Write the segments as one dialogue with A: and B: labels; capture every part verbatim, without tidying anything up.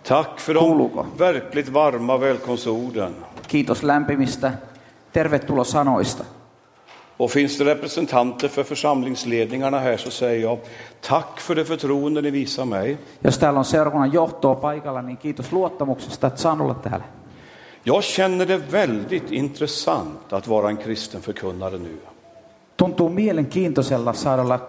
A: Tack för de
B: Kuuluuko?
A: verkligt varma välkomstorden.
B: Kiitos lämpimistä tervetulosanoista.
A: Och finns det representanter för församlingsledningarna här så säger jag tack för det förtroende ni visar mig.
B: Jos täällä on seurakunnan johtoa paikalla, niin kiitos luottamuksesta, että saan olla täällä.
A: Jag känner det väldigt intressant att vara en kristen förkunnare nu.
B: Tuntuu mielenkiintoisella saada olla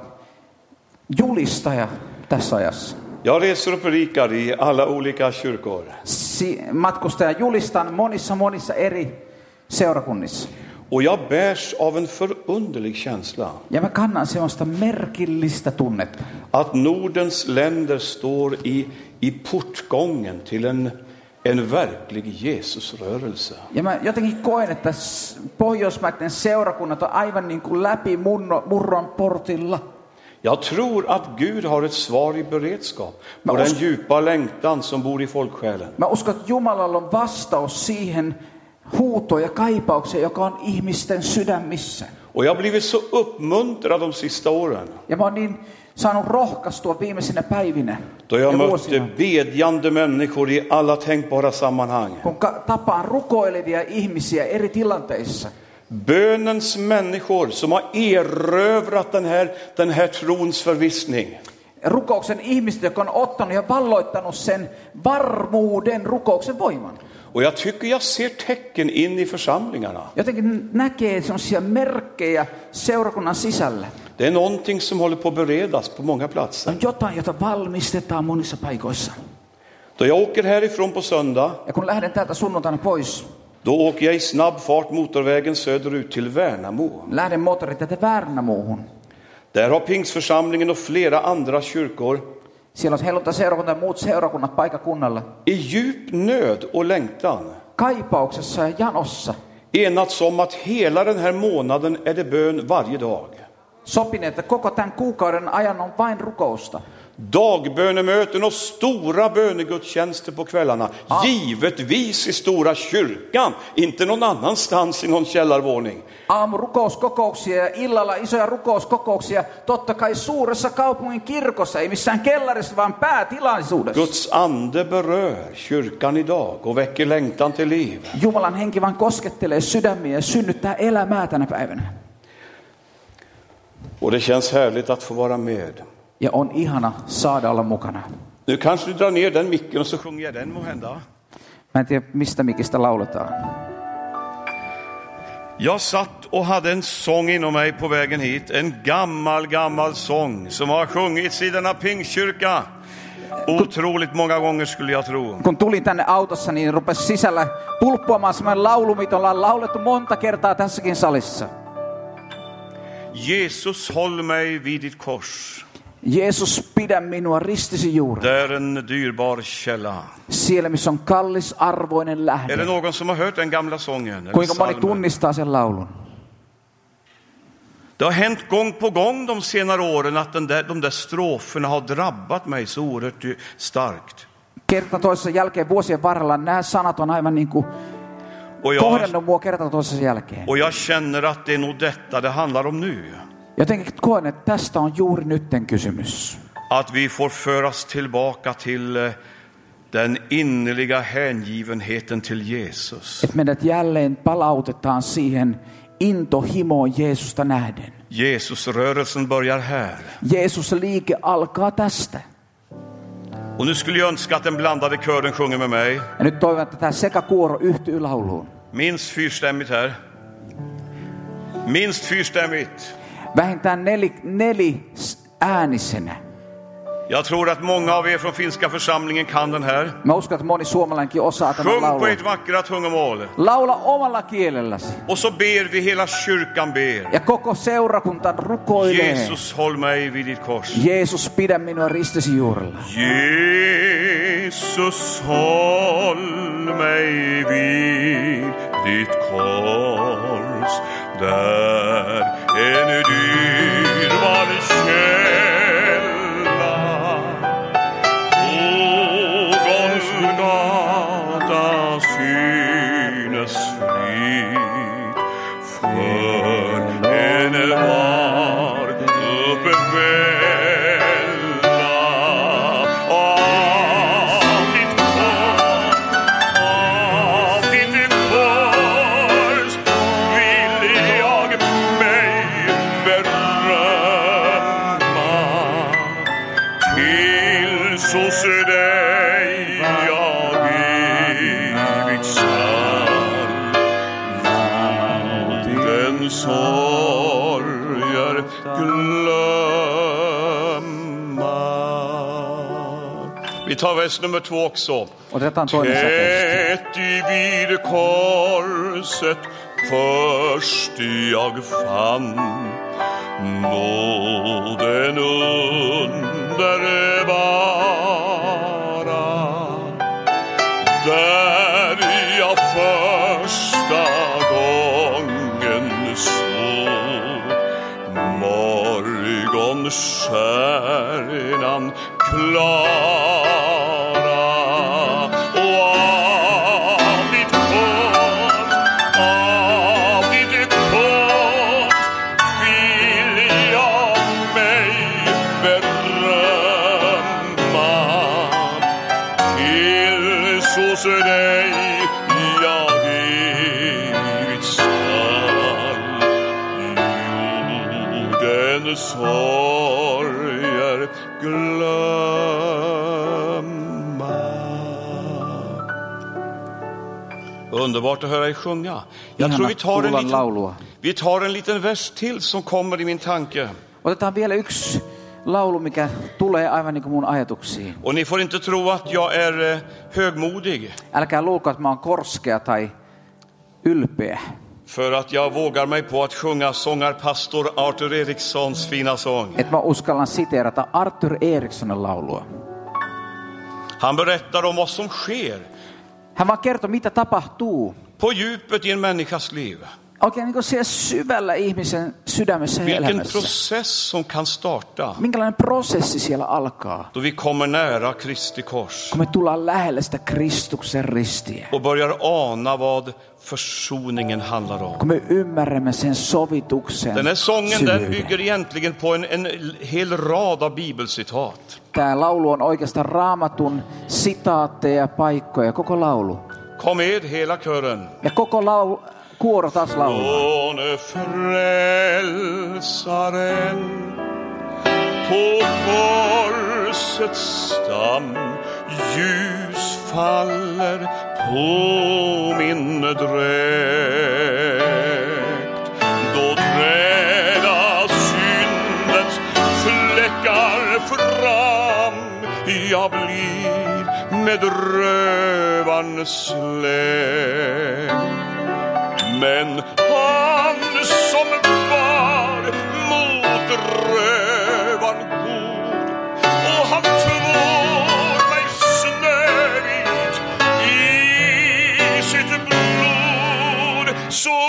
B: julistaja tässä ajassa.
A: Jag reser och predikar i alla olika kyrkor.
B: Si- matkustaja julistan monissa monissa eri seurakunnissa.
A: Och jag bärs av en förunderlig känsla.
B: Ja mä kannan semmoista merkillistä tunnetta.
A: Att Nordens länder står i, i portgången till en, en verklig Jesusrörelse.
B: Ja mä jotenkin koen, että s- pohjoismaiden seurakunnat on aivan niin kuin läpi munno, murron portilla.
A: Jag tror att Gud har ett svar i beredskap på den djupa längtan som bor i folksjälen.
B: Mä uskon, että Jumalalla on vastaus siihen huutoon ja kaipaukseen, joka on ihmisten sydämissä.
A: Och jag har blivit så uppmuntrad de sista åren.
B: Ja mä oon niin saanut rohkaistua viimeisinä päivinä
A: Då jag
B: ja
A: mötte
B: vuosina.
A: bedjande människor i alla tänkbara sammanhang.
B: Kun ka- tapaan rukoilevia ihmisiä eri tilanteissa.
A: Bönens människor som har erövrat den här, den här trons förvissning.
B: Rukouksen ihmiset, jotka on ottanut ja valloittanut sen varmuuden rukouksen voiman.
A: Och jag tycker jag ser tecken in i församlingarna.
B: Jotenkin näkee sellaisia merkkejä seurakunnan sisällä.
A: Det är någonting som håller på att beredas på många platser.
B: On jotain, jota valmistetaan monissa paikoissa.
A: Då jag åker härifrån på söndag,
B: Ja kun lähden täältä sunnuntaina pois,
A: då åker jag i snabb fart motorvägen söderut till Värnamo.
B: lähden moottoriteitä Värnamoon.
A: Där har Pingstförsamlingen och flera andra kyrkor
B: Siellä on helluntai-seurakunta ja muut seurakunnat paikakunnalla.
A: i djup nöd och längtan
B: Kaipauksessa ja janossa.
A: enats om att hela den här månaden är det bön varje dag.
B: Sopineet, että koko tämän kuukauden ajan on vain rukousta.
A: Dagbönemöten och stora bönegudstjänster på kvällarna.
B: Ja.
A: Givetvis i stora kyrkan, inte någon annanstans i någon källarvåning.
B: Aamurukouskokouksia ja illalla isoja rukouskokouksia. Totta kai suuressa kaupungin kirkossa, ei missään kellarissa, vaan päätilaisuudessa.
A: Guds ande berör kyrkan idag och väcker längtan till liv.
B: Jumalan henki vaan koskettelee sydämiä ja synnyttää elämää tänä päivänä.
A: Och det känns härligt att få vara med.
B: Ja on ihana saada olla mukana.
A: Nu kanske du drar ner den micken och så sjunger jag den måhända.
B: Mä en tiedä, mistä mikistä lauletaan.
A: Jag satt och hade en sång inom mig på vägen hit. En gammal, gammal sång som har sjungits i denna Pingstkyrka otroligt många gånger skulle jag tro.
B: Kun tulin tänne autossa, niin rupesi sisällä pulppuamaan semmoinen laulu, mitä ollaan laulettu monta kertaa tässäkin salissa.
A: Jesus, håll mig vid ditt kors.
B: Jeesus, pidä minua ristisi juuri.
A: Där en dyrbar källa.
B: Siellä, missä on kallis arvoinen lähde.
A: Är det någon som har hört den gamla sången? Eller
B: Kuinka moni
A: psalmen?
B: tunnistaa sen laulun?
A: Det har hänt gång på gång de senare åren att den där, de där stroferna har drabbat mig så oerhört starkt.
B: Kerta toisessa jälkeen vuosien varrella nämä sanat on aivan niin kuin
A: Och jag,
B: kohdannut mua kerta toisessa jälkeen.
A: och jag känner att det är nog detta det handlar om nu.
B: Jotenkin koen, että tästä on juuri nytten kysymys.
A: Att vi får föras tillbaka till eh, den innerliga hängivenheten till Jesus.
B: Että meidät jälleen palautetaan siihen intohimoon Jeesusta nähden.
A: Jesusrörelsen börjar här.
B: Jeesus liike alkaa tästä.
A: Och nu skulle jag önska att den blandade kören sjunger med mig.
B: Ja nyt toivon, että tämä sekakuoro yhtyy lauluun.
A: Minst fyrstämmigt här. Minst fyrstämmigt.
B: Vähintään neli, neli äänisenä.
A: Jag tror att många av er från finska församlingen kan den här.
B: Mä uskon, että moni suomalainenkin osaa tämän
A: Sjung på
B: laulun.
A: ett vackert tungomål.
B: Laula omalla kielelläsi.
A: Och så ber vi, hela kyrkan ber.
B: Ja koko seurakunta rukoilee.
A: Jesus, håll mig vid ditt kors.
B: Jeesus, pidä minua ristisi juurella.
A: Jesus, håll mig vid ditt kors. Där en dyrbar källa. På Golgata synes frid. För en var uppvälla av ditt kors. sorger glömma. Vi tar vers nummer två också. Tätt vid korset först jag fann nåden underbara, där jag första gången såg morgonstjärnan klara. Så dig jag evigt skall jordens sorger glömma. Underbart att höra er sjunga. Jag tror vi tar en liten, vi tar en liten vers till som kommer i min tanke.
B: Otetaan vielä yksi laulu, mikä tulee aivan niin kuin mun ajatuksiin.
A: Och ni får inte tro att jag är eh, högmodig.
B: Älkää luulko, että mä oon korskea tai ylpeä.
A: För att jag vågar mig på att sjunga sångarpastor Arthur Erikssons fina sång.
B: Että mä uskallan siteerata Arthur Erikssonin laulua.
A: Han berättar om vad som sker.
B: Hän vaan kertoo, mitä tapahtuu.
A: På djupet i en människas liv.
B: Oikein niin kuin siellä syvällä ihmisen sydämessä ja
A: Vilken
B: elämässä.
A: process som kan starta.
B: Minkälainen prosessi siellä alkaa.
A: Då vi kommer nära Kristi kors.
B: Kun me tullaan lähelle sitä Kristuksen ristiä.
A: Och börjar ana vad försoningen handlar om.
B: Kun me ymmärrämme sen sovituksen.
A: Den här sången
B: syvyyden.
A: den bygger egentligen på en, en hel rad av bibelcitat.
B: Tämä laulu on oikeastaan Raamatun sitaatteja, paikkoja, koko laulu.
A: Kom med hela kören.
B: Ja koko laulu, kuoro taas laulaa.
A: Från frälsaren på korsets stam ljus faller på min dräkt. Då träda syndens fläckar fram, jag blir med rövan släkt. Men han som var mot rövan god, och han tvår mig snövit i sitt blod, så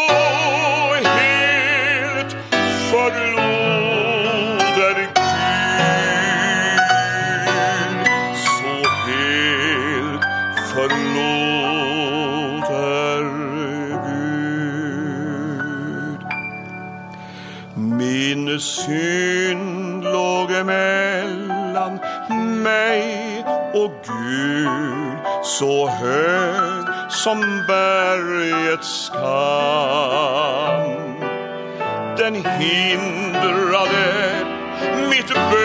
A: helt förlåter Gud, så helt förlåter min synd låg emellan mig och Gud, så hög som bergets skam. Den hindrade mitt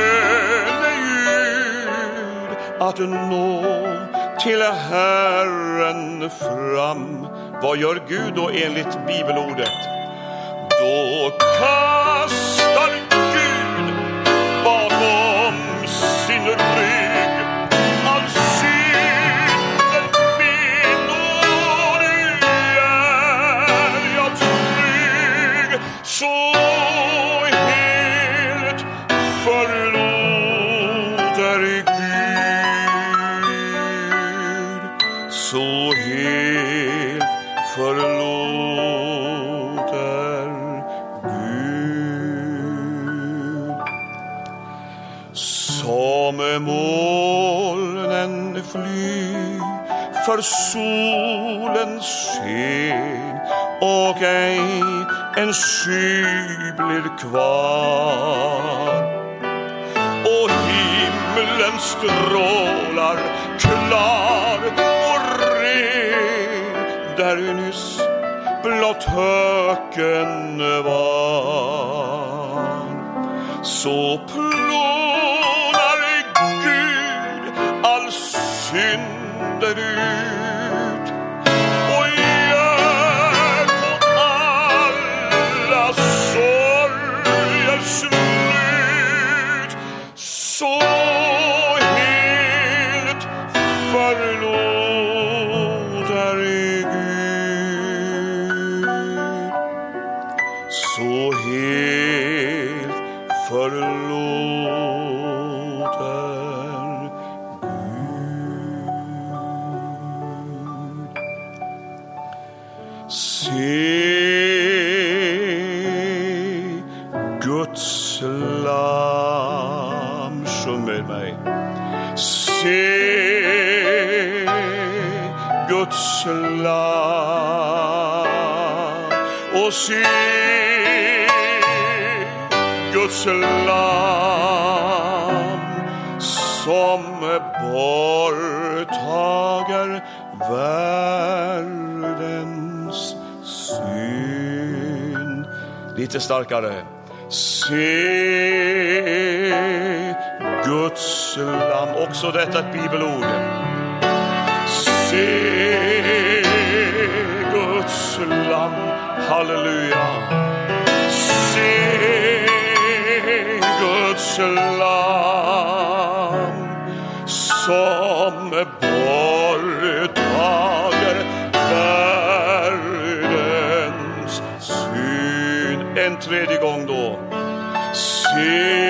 A: böneljud att nå till Herren fram. Vad gör Gud då enligt bibelordet? Då kastar Gud bakom sin rygg all synden min, och nu är jag trygg, så helt förlåter Gud, så helt förlåter som molnen fly för solens sken, och ej en sky blir kvar, och himlen strålar klar och ren där nyss blott höken var. Så synder ut och gör på allas förlåt, Herre Gud, så helt förlåter Gud. Se Guds lam, sjung med mig. Se Guds lam och se Guds lam som borttager världens synd. Lite starkare. Se Guds lam, också detta ett bibelord. Se Guds lam, halleluja. Se Guds lam som borttager världens synd. En tredje gång då. Se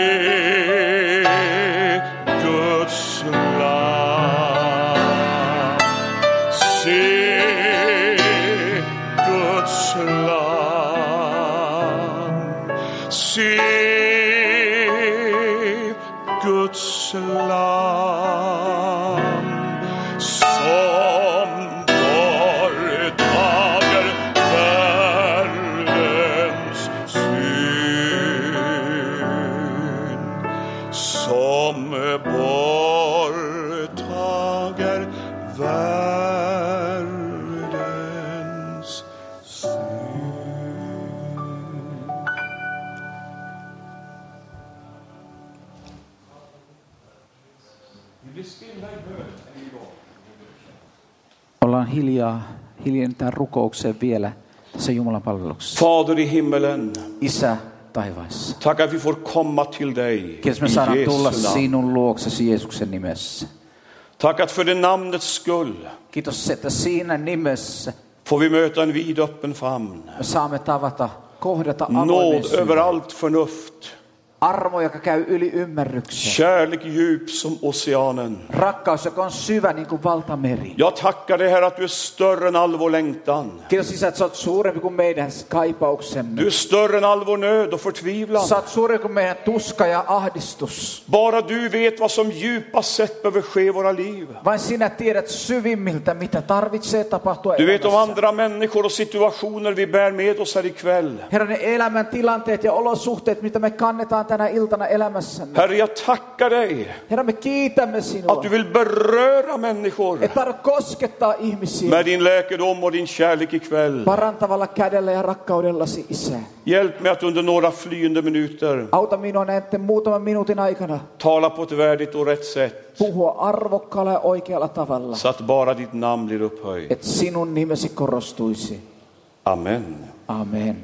A: Guds lam. Se Guds lam. Se Guds lam som borttager världens synd, som borttager världens synd.
B: Ollaan hiljaa, hiljennetään rukoukseen vielä tässä Jumalan palveluksessa.
A: Fader i himmelen,
B: Isä taivaissa.
A: tack att vi får komma till dig
B: Kiitos me
A: i
B: saadaan tulla
A: Jesu namn.
B: sinun luoksesi Jeesuksen nimessä.
A: Tack att för det namnets skull
B: Kiitos, että siinä nimessä
A: får vi möta en vidöppen famn.
B: me saamme tavata, kohdata
A: Nåd
B: avoimen
A: över
B: sydän.
A: allt förnuft.
B: Armo, joka käy yli ymmärryksen.
A: Kärlek djup som oceanen.
B: Rakkaus, joka on syvä niin kuin valtameri.
A: Jag tackar dig, Herre, att du är större än all vår längtan.
B: Kiitos, Isä, että sä oot suurempi kuin meidän kaipauksemme.
A: Du är större än all vår nöd och förtvivlan.
B: Sä oot suurempi kuin meidän tuska ja ahdistus.
A: Bara du vet vad som djupast sett behöver ske i våra liv.
B: Vain sinä tiedät syvimmiltä, mitä tarvitsee tapahtua
A: Du vet om
B: elämässä.
A: andra människor och situationer vi bär med oss här ikväll.
B: Herra, ne elämän tilanteet ja olosuhteet, mitä me kannetaan tänä iltana elämässämme.
A: Herre, jag tackar dig
B: Herra, me kiitämme sinua.
A: att du vill beröra människor
B: Et taida koskettaa ihmisiä
A: med din läkedom och din kärlek ikväll.
B: parantavalla kädellä ja rakkaudellasi, Isä.
A: Hjälp mig att under några flyende minuter
B: Auta minua näiden muutaman minuutin aikana
A: tala på ett värdigt och rätt sätt,
B: puhua arvokkaalla ja oikealla tavalla,
A: så att bara ditt namn blir upphöjt.
B: että sinun nimesi korostuisi.
A: Amen.
B: Amen.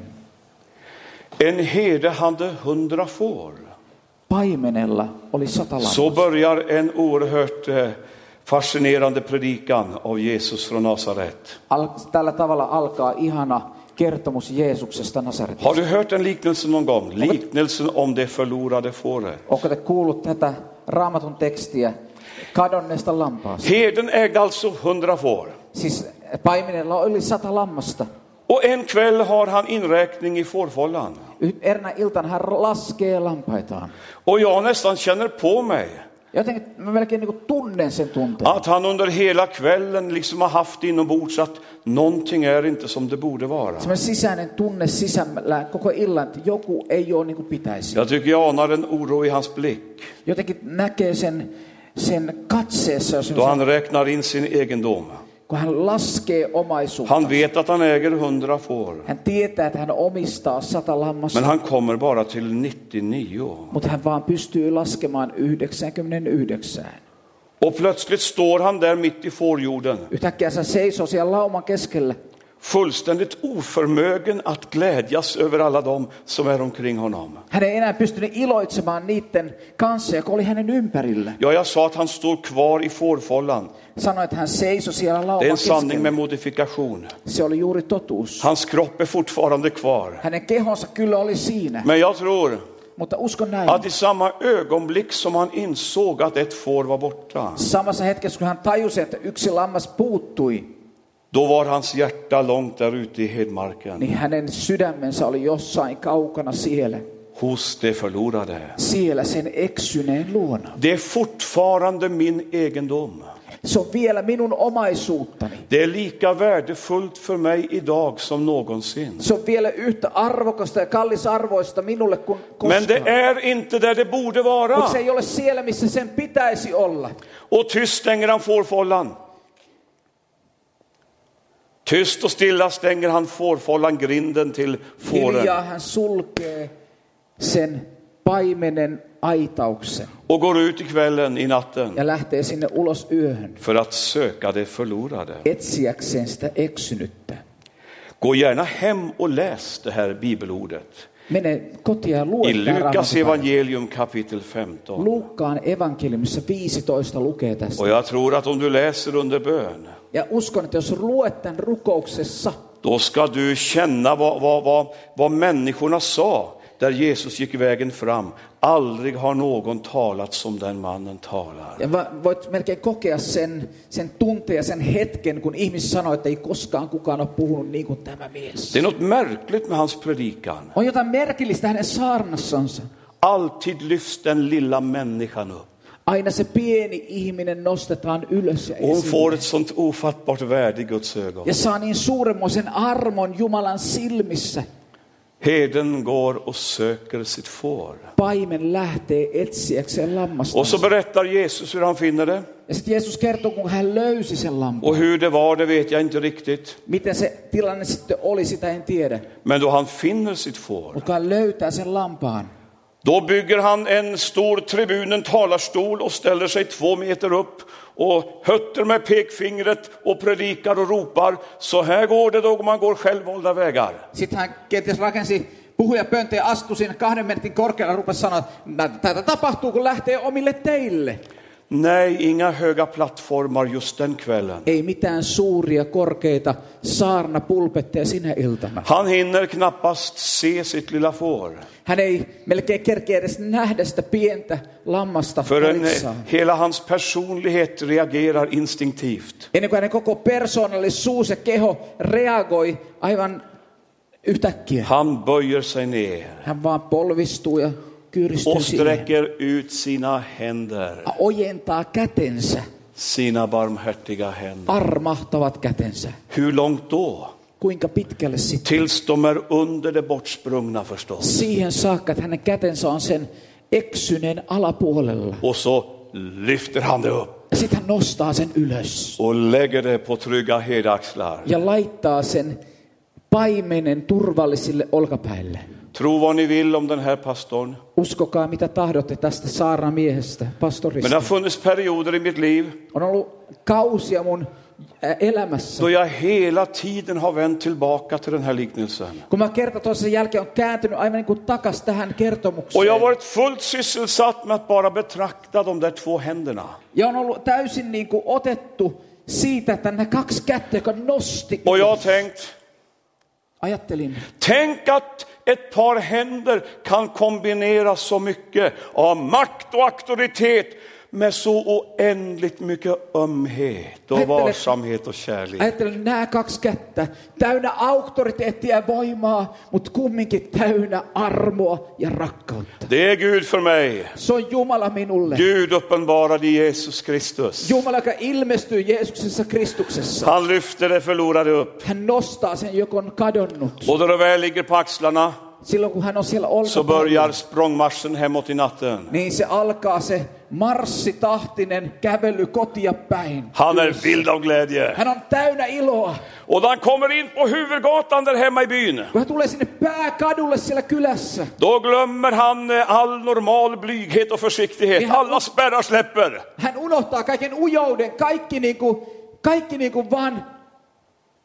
A: En herde hade hundra får.
B: Paimenella oli sata
A: Så
B: lammasta.
A: börjar en oerhört eh, fascinerande predikan av Jesus från Nasaret.
B: Al- tällä tavalla alkaa ihana kertomus Jeesuksesta
A: Har
B: Nasaretista.
A: du hört den liknelsen någon gång? Liknelsen om det förlorade fåret.
B: Onko te kuullut tätä Raamatun tekstiä kadonneesta lampaasta?
A: Herden ägde alltså hundra får.
B: Siis paimenella oli sata lammasta.
A: Och en kväll har han inräkning i fårfållan.
B: Y- Erinä iltana hän laskee lampaitaan.
A: Och jag nästan känner på mig
B: Jotenkin mä melkein niin kuin tunnen sen tunteen.
A: att han under hela kvällen liksom har haft inombords att någonting är inte som det borde vara.
B: Semmoinen sisäinen tunne sisällään koko illan, että joku ei ole niin kuin pitäisi.
A: Jag tycker jag anar en oro i hans blick
B: Jotenkin näkee sen, sen katseessa, jos
A: då han räknar in sin egendom.
B: kun hän laskee omaisuutta.
A: Han vet att han äger hundra får.
B: Hän tietää, että hän omistaa sata lammasta,
A: Men han kommer bara till nittionio.
B: mutta hän vaan pystyy laskemaan yhdeksänkymmentäyhdeksän.
A: Och plötsligt står han där mitt i fårjorden.
B: Yhtäkkiä se seisoo siellä lauman keskellä.
A: fullständigt oförmögen att glädjas över alla dem som är omkring honom.
B: Hän ei enää pystynyt iloitsemaan niiden kanssa, joka oli hänen ympärillä.
A: Ja, jag sa att han står kvar i fårfållan.
B: Sanoi, että hän seisoi siellä
A: Det är
B: lauman
A: en sanning
B: keskellä.
A: med modifikation.
B: Se oli juuri totuus.
A: Hans kropp är fortfarande kvar.
B: Hänen kehonsa kyllä oli siinä,
A: Men jag tror
B: mutta uskon näin.
A: att i samma ögonblick som han insåg att ett får var borta,
B: Samassa hetkessä, kun hän tajusi, että yksi lammas puuttui,
A: då var hans hjärta långt där ute i hedmarken.
B: niin hänen sydämensä oli jossain kaukana siellä.
A: Hos det förlorade.
B: Siellä sen eksyneen luona.
A: Det är fortfarande min egendom.
B: Se on vielä minun omaisuuttani.
A: Det är lika värdefullt för mig idag som någonsin.
B: Se on vielä yhtä arvokasta ja kallisarvoista minulle kuin
A: Men det
B: koskaan.
A: är inte där det borde vara.
B: Mutta se ei ole siellä, missä sen pitäisi olla.
A: Och tyst stänger han fårfållan. Tyst och stilla stänger han fårfållan, grinden till fåren.
B: Hiljaa hän sulkee sen paimenen aitauksen
A: Och går ut i kvällen, i natten,
B: ja lähtee sinne ulos yöhön
A: för att söka det förlorade.
B: etsiäkseen sitä eksynyttä.
A: Gå gärna hem och läs det här bibelordet.
B: Mene kotiin ja lue
A: I
B: tämä
A: Lukas
B: Raamatun.
A: evangelium kapitel femton.
B: Luukkaan evankeliumissa viisitoista lukee tästä.
A: Och jag tror att om du läser under bön,
B: Ja uskon, että jos luet tämän rukouksessa,
A: då ska du känna vad, vad, vad, vad människorna sa där Jesus gick vägen fram. Aldrig har någon talat som den mannen talar.
B: ja voit melkein kokea sen, sen tunteen ja sen hetken, kun ihmiset sanoo, että ei koskaan kukaan ole puhunut niin kuin tämä mies.
A: Det är något märkligt med hans predikan.
B: On jotain merkillistä hänen saarnassansa.
A: Alltid lyfts den lilla människan upp.
B: Aina se pieni ihminen nostetaan ylös ja
A: Och hon får
B: esille.
A: ett sånt ofattbart värde i Guds ögon.
B: Ja saa niin suuremmoisen armon Jumalan silmissä.
A: Herden går och söker sitt får.
B: Paimen lähtee etsiäkseen
A: Och så
B: lammastansa.
A: berättar Jesus hur han finner det.
B: Ja sitten Jeesus kertoo, kun hän löysi sen
A: Och
B: lampaan.
A: hur det var, det vet jag inte riktigt.
B: Miten se tilanne sitten oli, sitä en tiedä.
A: Men då han finner sitt får,
B: Mutta hän löytää sen lampaan.
A: då bygger han en stor tribun, en talarstol och ställer sig två meter upp och hötter med pekfingret och predikar och ropar. Så här går det då man går självvalda vägar.
B: Sitten hän kenties rakensi puhujapöntä ja astui siinä kahden metrin korkealla ja rupesi sanoa, että tätä tapahtuu, kun lähtee omille teille.
A: Nej, inga höga plattformar just den kvällen.
B: Ei mitään suuria, korkeita saarnapulpetteja sinä iltana.
A: Han hinner knappast se sitt lilla får.
B: Hän ei melkein kerkeä edes nähdä sitä pientä lammasta
A: Förrän
B: parissaan.
A: hela hans personlighet reagerar instinktivt.
B: Ennen kuin hänen koko persoonallisuus ja keho reagoi aivan yhtäkkiä.
A: Han böjer sig ner
B: Hän vaan polvistuu ja kyyristyy
A: och
B: siihen.
A: sträcker ut sina händer.
B: Hän ojentaa kätensä,
A: Sina barmhärtiga händer.
B: armahtavat kätensä.
A: Hur långt då?
B: Kuinka pitkälle sitten?
A: Tills de är under det bortsprungna förstås.
B: Siihen saakka, että hänen kätensä on sen eksyneen alapuolella.
A: Och så lyfter han det upp
B: Ja sitten hän nostaa sen ylös
A: och lägger det på trygga hedaxlar.
B: ja laittaa sen paimenen turvallisille olkapäille.
A: Tro vad ni vill om den här pastorn.
B: Uskokaa mitä tahdotte tästä saarnamiehestä,
A: Men det
B: pastorista.
A: har funnits perioder i mitt liv
B: On ollut kausia mun ä, elämässä,
A: då jag hela tiden har vänt tillbaka till den här liknelsen.
B: kun mä kerta toisen jälkeen on kääntynyt aivan niin kuin takas tähän
A: Och
B: kertomukseen.
A: jag har varit fullt sysselsatt med att bara betrakta de där två händerna.
B: Ja on ollut täysin niin kuin otettu siitä, että nämä kaksi kättä, joka nosti.
A: Och jag har tänkt,
B: Ajattelin,
A: tänk att ett par händer kan kombinera så mycket av makt och auktoritet med så oändligt mycket ömhet och
B: Ajattele-
A: varsamhet och kärlek.
B: Ajattelen nämä kaksi kättä, täynnä auktoriteettia ja voimaa, mutta kumminkin täynnä armoa ja rakkautta.
A: Det är Gud för mig.
B: Se on Jumala minulle.
A: Gud uppenbarad i Jesus Kristus.
B: Jumala, joka ilmestyy Jeesuksessa Kristuksessa.
A: Han lyfter det förlorade upp.
B: Hän nostaa sen, joka on kadonnut.
A: Och då det väl ligger på axlarna
B: Silloin kun hän on siellä
A: så
B: olkapäällä,
A: börjar språngmarschen hemåt i natten.
B: niin se alkaa se marssitahtinen kävely kotia päin.
A: Han är vild av glädje.
B: Hän on täynnä iloa.
A: Och då han kommer in på huvudgatan där hemma i byn,
B: Kun hän tulee sinne pääkadulle siellä kylässä,
A: då glömmer han eh, all normal blyghet och försiktighet. Alla spärrar släpper.
B: hän unohtaa kaiken ujouden, kaikki niinku, kaikki niinku vaan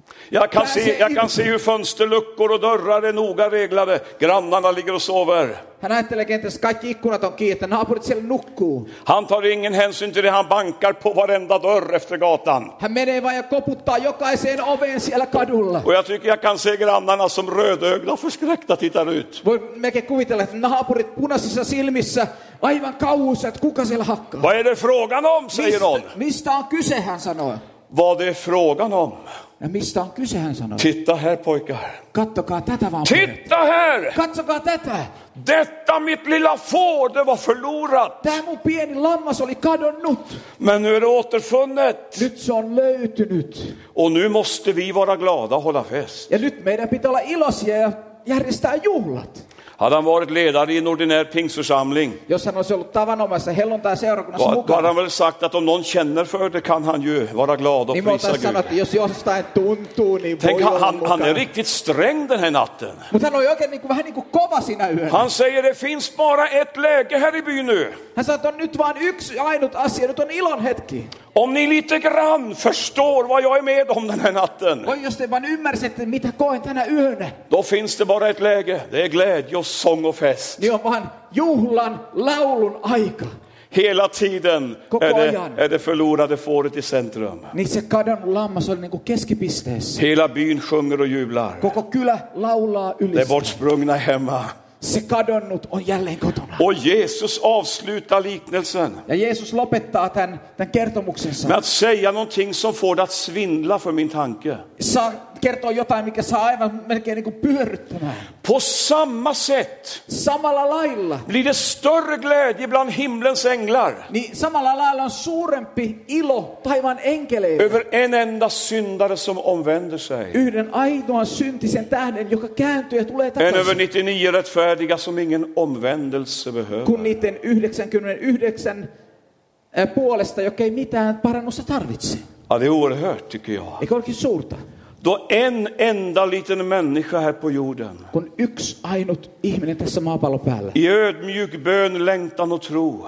A: Jag kan, se, jag kan se hur fönsterluckor och dörrar är noga reglade. Grannarna ligger och sover.
B: Hän ajattelee kenties kaikki ikkunat on kiinni, että naapurit siellä nukkuu.
A: Han tar ingen hänsyn till det, han bankar på varenda dörr efter gatan.
B: Hän menee vaan ja koputtaa jokaiseen oveen siellä kadulla.
A: Och jag tycker jag kan se grannarna som rödögda och förskräckta tittar ut.
B: Voi mekin kuvitella, että naapurit punaisissa silmissä aivan kauhuissa, että kuka siellä hakkaa.
A: Vad är det frågan om, säger någon.
B: Mistä, mistä on kyse, hän sanoo.
A: Vad det är frågan om.
B: Ja mistä on kyse, hän sanoo.
A: Titta här pojkar.
B: Kattokaa tätä vaan.
A: Titta här!
B: Katsokaa tätä.
A: Detta mitt lilla får, det var förlorat.
B: Tämä mun pieni lammas oli kadonnut.
A: Men nu är det återfunnet.
B: Nyt se on löytynyt.
A: Och nu måste vi vara glada och hålla fest.
B: Ja nyt meidän pitää olla iloisia ja järjestää juhlat.
A: Hade han varit ledare i en ordinär pingsförsamling,
B: Jos hän olisi ollut tavanomaisessa helluntai-seurakunnassa
A: då
B: mukana,
A: hade han väl sagt att om någon känner för det kan han ju vara glad och
B: niin me
A: prisa
B: oltaisiin sanonut, että
A: Gud.
B: jos jostain tuntuu, niin
A: Tänk,
B: voi
A: han,
B: olla
A: han, han
B: mukana.
A: är riktigt sträng den här natten.
B: Mutta hän oli oikein niin kuin, vähän niin kuin kova sinä yönä.
A: Han säger det finns bara ett läge här i byn nu.
B: Hän sanoi, että on nyt vain yksi ainut asia, nyt on ilon hetki.
A: Om ni lite grann förstår vad jag är med om den här natten,
B: Oi, jos te vain ymmärsitte, mitä koen tänä yönä,
A: då finns det bara ett läge. Det är glädje och sång och fest.
B: niin on vaan juhlan, laulun aika.
A: Hela tiden
B: Koko
A: är det,
B: ajan.
A: är det förlorade fåret i centrum.
B: Niin se kadonnut lammas oli niin kuin keskipisteessä.
A: Hela byn sjunger och jublar.
B: Koko kylä laulaa
A: Det är
B: ylistä.
A: bortsprungna hemma.
B: Se kadonnut on jälleen kotona.
A: Och Jesus avslutar liknelsen
B: Ja Jeesus lopettaa tämän, tämän kertomuksensa.
A: med att säga någonting som får det att svindla för min tanke.
B: Saa kertoa jotain, mikä saa aivan melkein niin kuin pyörryttämään.
A: På samma sätt
B: Samalla lailla.
A: blir det större glädje bland himlens änglar
B: Niin samalla lailla on suurempi ilo taivaan enkeleille.
A: över en enda syndare som omvänder sig
B: Yhden ainoan syntisen tähden, joka kääntyy ja tulee
A: än över
B: takaisin.
A: nittionio rättfärdiga som ingen omvändelse behöver.
B: Kun niiden yhdeksänkymmentäyhdeksän äh, puolesta, joka ei mitään parannusta tarvitse.
A: Ja, det är oerhört tycker jag.
B: Eikö olekin suurta?
A: Då en enda liten människa här på jorden
B: Kun yksi ainut ihminen tässä maapallon päällä.
A: i ödmjuk bön, längtan och tro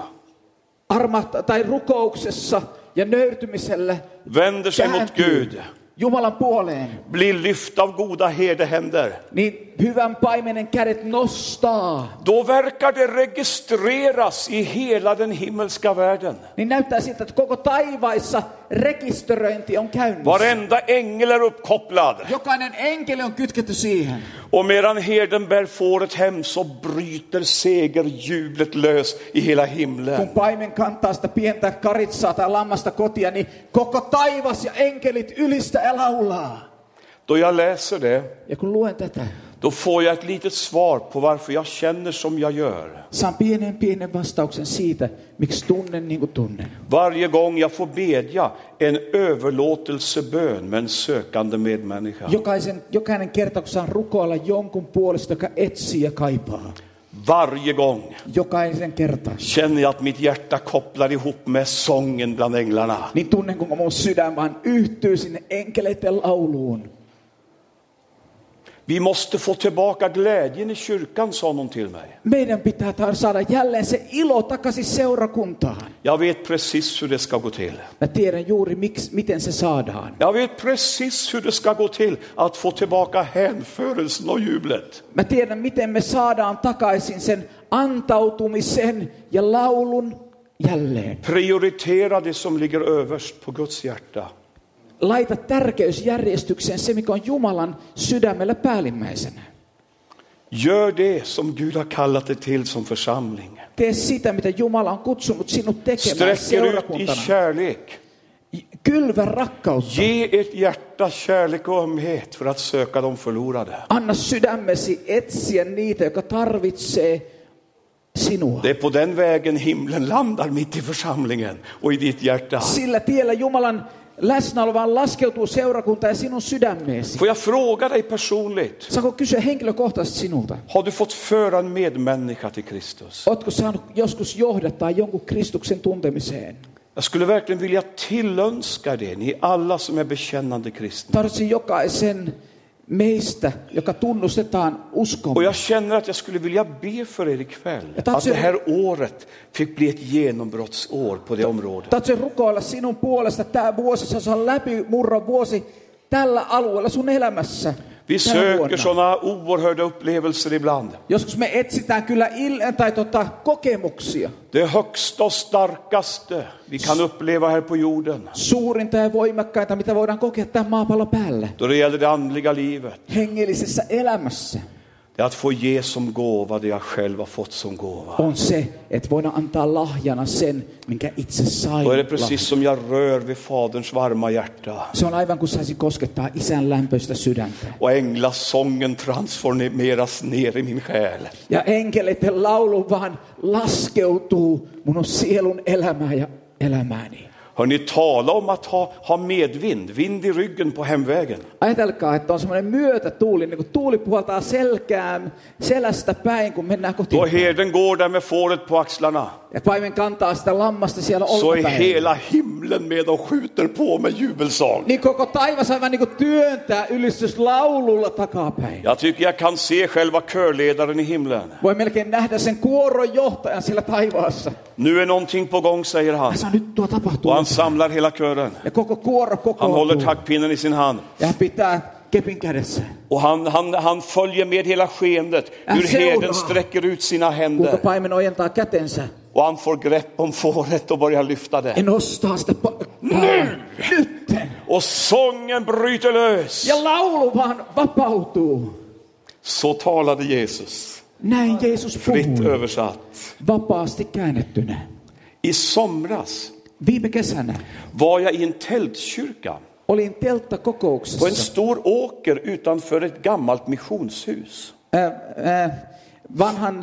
B: Armahta tai rukouksessa ja nöyrtymisellä
A: vänder sig mot
B: kääntyy
A: Gud,
B: Jumalan puoleen.
A: blir lyft av goda herdehänder.
B: Niin hyvän paimenen kädet nostaa.
A: Då verkar det registreras i hela den himmelska världen.
B: Niin näyttää siltä, että koko taivaissa rekisteröinti on käynnissä.
A: Varenda ängel är uppkopplad.
B: Jokainen enkeli on kytketty siihen.
A: Och medan herden bär fåret hem så bryter segerjublet lös i hela
B: Kun
A: himlen.
B: paimen kantaa sitä pientä karitsaa tai lammasta kotia, niin koko taivas ja enkelit ylistää ja laulaa.
A: Då jag läser det,
B: Ja kun luen tätä,
A: då får jag ett litet svar på varför jag känner som jag gör.
B: saan pienen pienen vastauksen siitä, miksi tunnen niin kuin tunnen.
A: Varje gång jag får bedja en överlåtelsebön med en sökande medmänniska.
B: Jokaisen, jokainen kerta, kun saan rukoilla jonkun puolesta, joka etsii ja kaipaa.
A: Varje gång
B: Jokaisen kerta.
A: känner jag att mitt hjärta kopplar ihop med sången bland änglarna.
B: Niin tunnen, kun mun sydän vaan yhtyy sinne enkeleiden lauluun.
A: Vi måste få tillbaka glädjen i kyrkan, sa någon till mig.
B: Meidän pitää taas saada jälleen se ilo takaisin seurakuntaan.
A: Jag vet precis hur det ska gå till.
B: Mä tiedän juuri, miksi, miten se saadaan.
A: Jag vet precis hur det ska gå till att få tillbaka hänförelsen och jublet.
B: Mä tiedän, miten me saadaan takaisin sen antautumisen ja laulun jälleen.
A: Prioritera det som ligger överst på Guds hjärta.
B: Laita tärkeysjärjestykseen se, mikä on Jumalan sydämellä päällimmäisenä.
A: Gör det som Gud har kallat dig till som församling.
B: Tee sitä, mitä Jumala on kutsunut sinut tekemään
A: Sträcker ut i
B: seurakuntana.
A: kärlek.
B: Kylvä rakkautta.
A: Ge ert hjärta kärlek och ömhet för att söka de förlorade.
B: Anna sydämesi etsiä niitä, jotka tarvitsee sinua.
A: Det är på den vägen himlen landar mitt i församlingen och i ditt hjärta.
B: Sillä tiellä Jumalan läsnäolo vaan laskeutuu seurakuntaan ja sinun sydämeesi.
A: Får jag fråga dig personligt?
B: Saanko kysyä henkilökohtaisesti sinulta?
A: Har du fått föra en medmänniska till Kristus?
B: Ootko saanut joskus johdattaa jonkun Kristuksen tuntemiseen?
A: Jag skulle verkligen vilja tillönska det, ni alla som är bekännande kristna.
B: Tarvitsin jokaisen meistä, joka tunnustetaan uskomme.
A: Och jag känner att jag skulle vilja be för er ikväll.
B: Jag tar
A: Att det här året fick bli ett genombrottsår på det området.
B: Tarvitsin rukoilla sinun puolesta, tämä vuosi se on läpimurron vuosi tällä alueella sun elämässä.
A: Vi söker sådana oerhörda upplevelser ibland.
B: Joskus me etsitään kyllä il- tai tota, kokemuksia.
A: Det högsta och starkaste vi kan uppleva här på jorden.
B: Suurinta ja voimakkainta, mitä voidaan kokea tämän maapallon päällä.
A: Då det gäller det andliga livet.
B: Hengellisessä elämässä.
A: Det är att få ge som gåva det jag själv har fått som gåva.
B: On se, että voidaan antaa lahjana sen, minkä itse sain.
A: Då är det precis som jag rör vid Faderns varma hjärta.
B: Se on aivan kuin saisi koskettaa isän lämpöistä sydäntä.
A: Och änglasången transformeras ner i min själ.
B: Ja enkeleiden laulu vaan laskeutuu mun sielun elämään ja elämääni.
A: Hör ni tala om att ha, ha medvind, vind i ryggen på hemvägen.
B: Ajatelkaa, että on semmoinen myötätuuli, niin kuin tuuli puhaltaa selkään, selästä päin, kun mennään kotiin.
A: Då herden går där med fåret på axlarna.
B: Ja paimen kantaa sitä lammasta siellä
A: Så är
B: olkapäin.
A: hela himlen med och skjuter på med jubelsång.
B: Niin koko taivas aivan niin kuin työntää ylistyslaululla takapäin.
A: Jag tycker jag kan se själva körledaren i himlen.
B: Voi melkein nähdä sen kuoron johtajan siellä taivaassa.
A: Nu är någonting på gång, säger han.
B: Ja nyt tuo tapahtuu.
A: Och han samlar hela kören.
B: Ja koko kuoro
A: Han håller
B: kokoontuu.
A: taktpinnen i sin hand.
B: Ja hän pitää kepin kädessä.
A: Och han, han, han följer med hela skeendet. Hur herden sträcker ut sina
B: Kuinka
A: händer.
B: paimen ojentaa kätensä.
A: Och han får grepp om fåret och börjar lyfta det.
B: Ja nostaa sitä pa-
A: Nu!
B: Nytten.
A: Och sången bryter lös.
B: Ja laulu vaan vapautuu.
A: Så talade Jesus.
B: Näin Jeesus
A: Fritt
B: puhui.
A: översatt.
B: Vapaasti käännettynä.
A: I somras
B: Viime kesänä
A: var jag i en tältkyrka
B: olin
A: på en
B: telttakokouksessa.
A: stor åker utanför ett gammalt missionshus.
B: Äh, äh, vanhan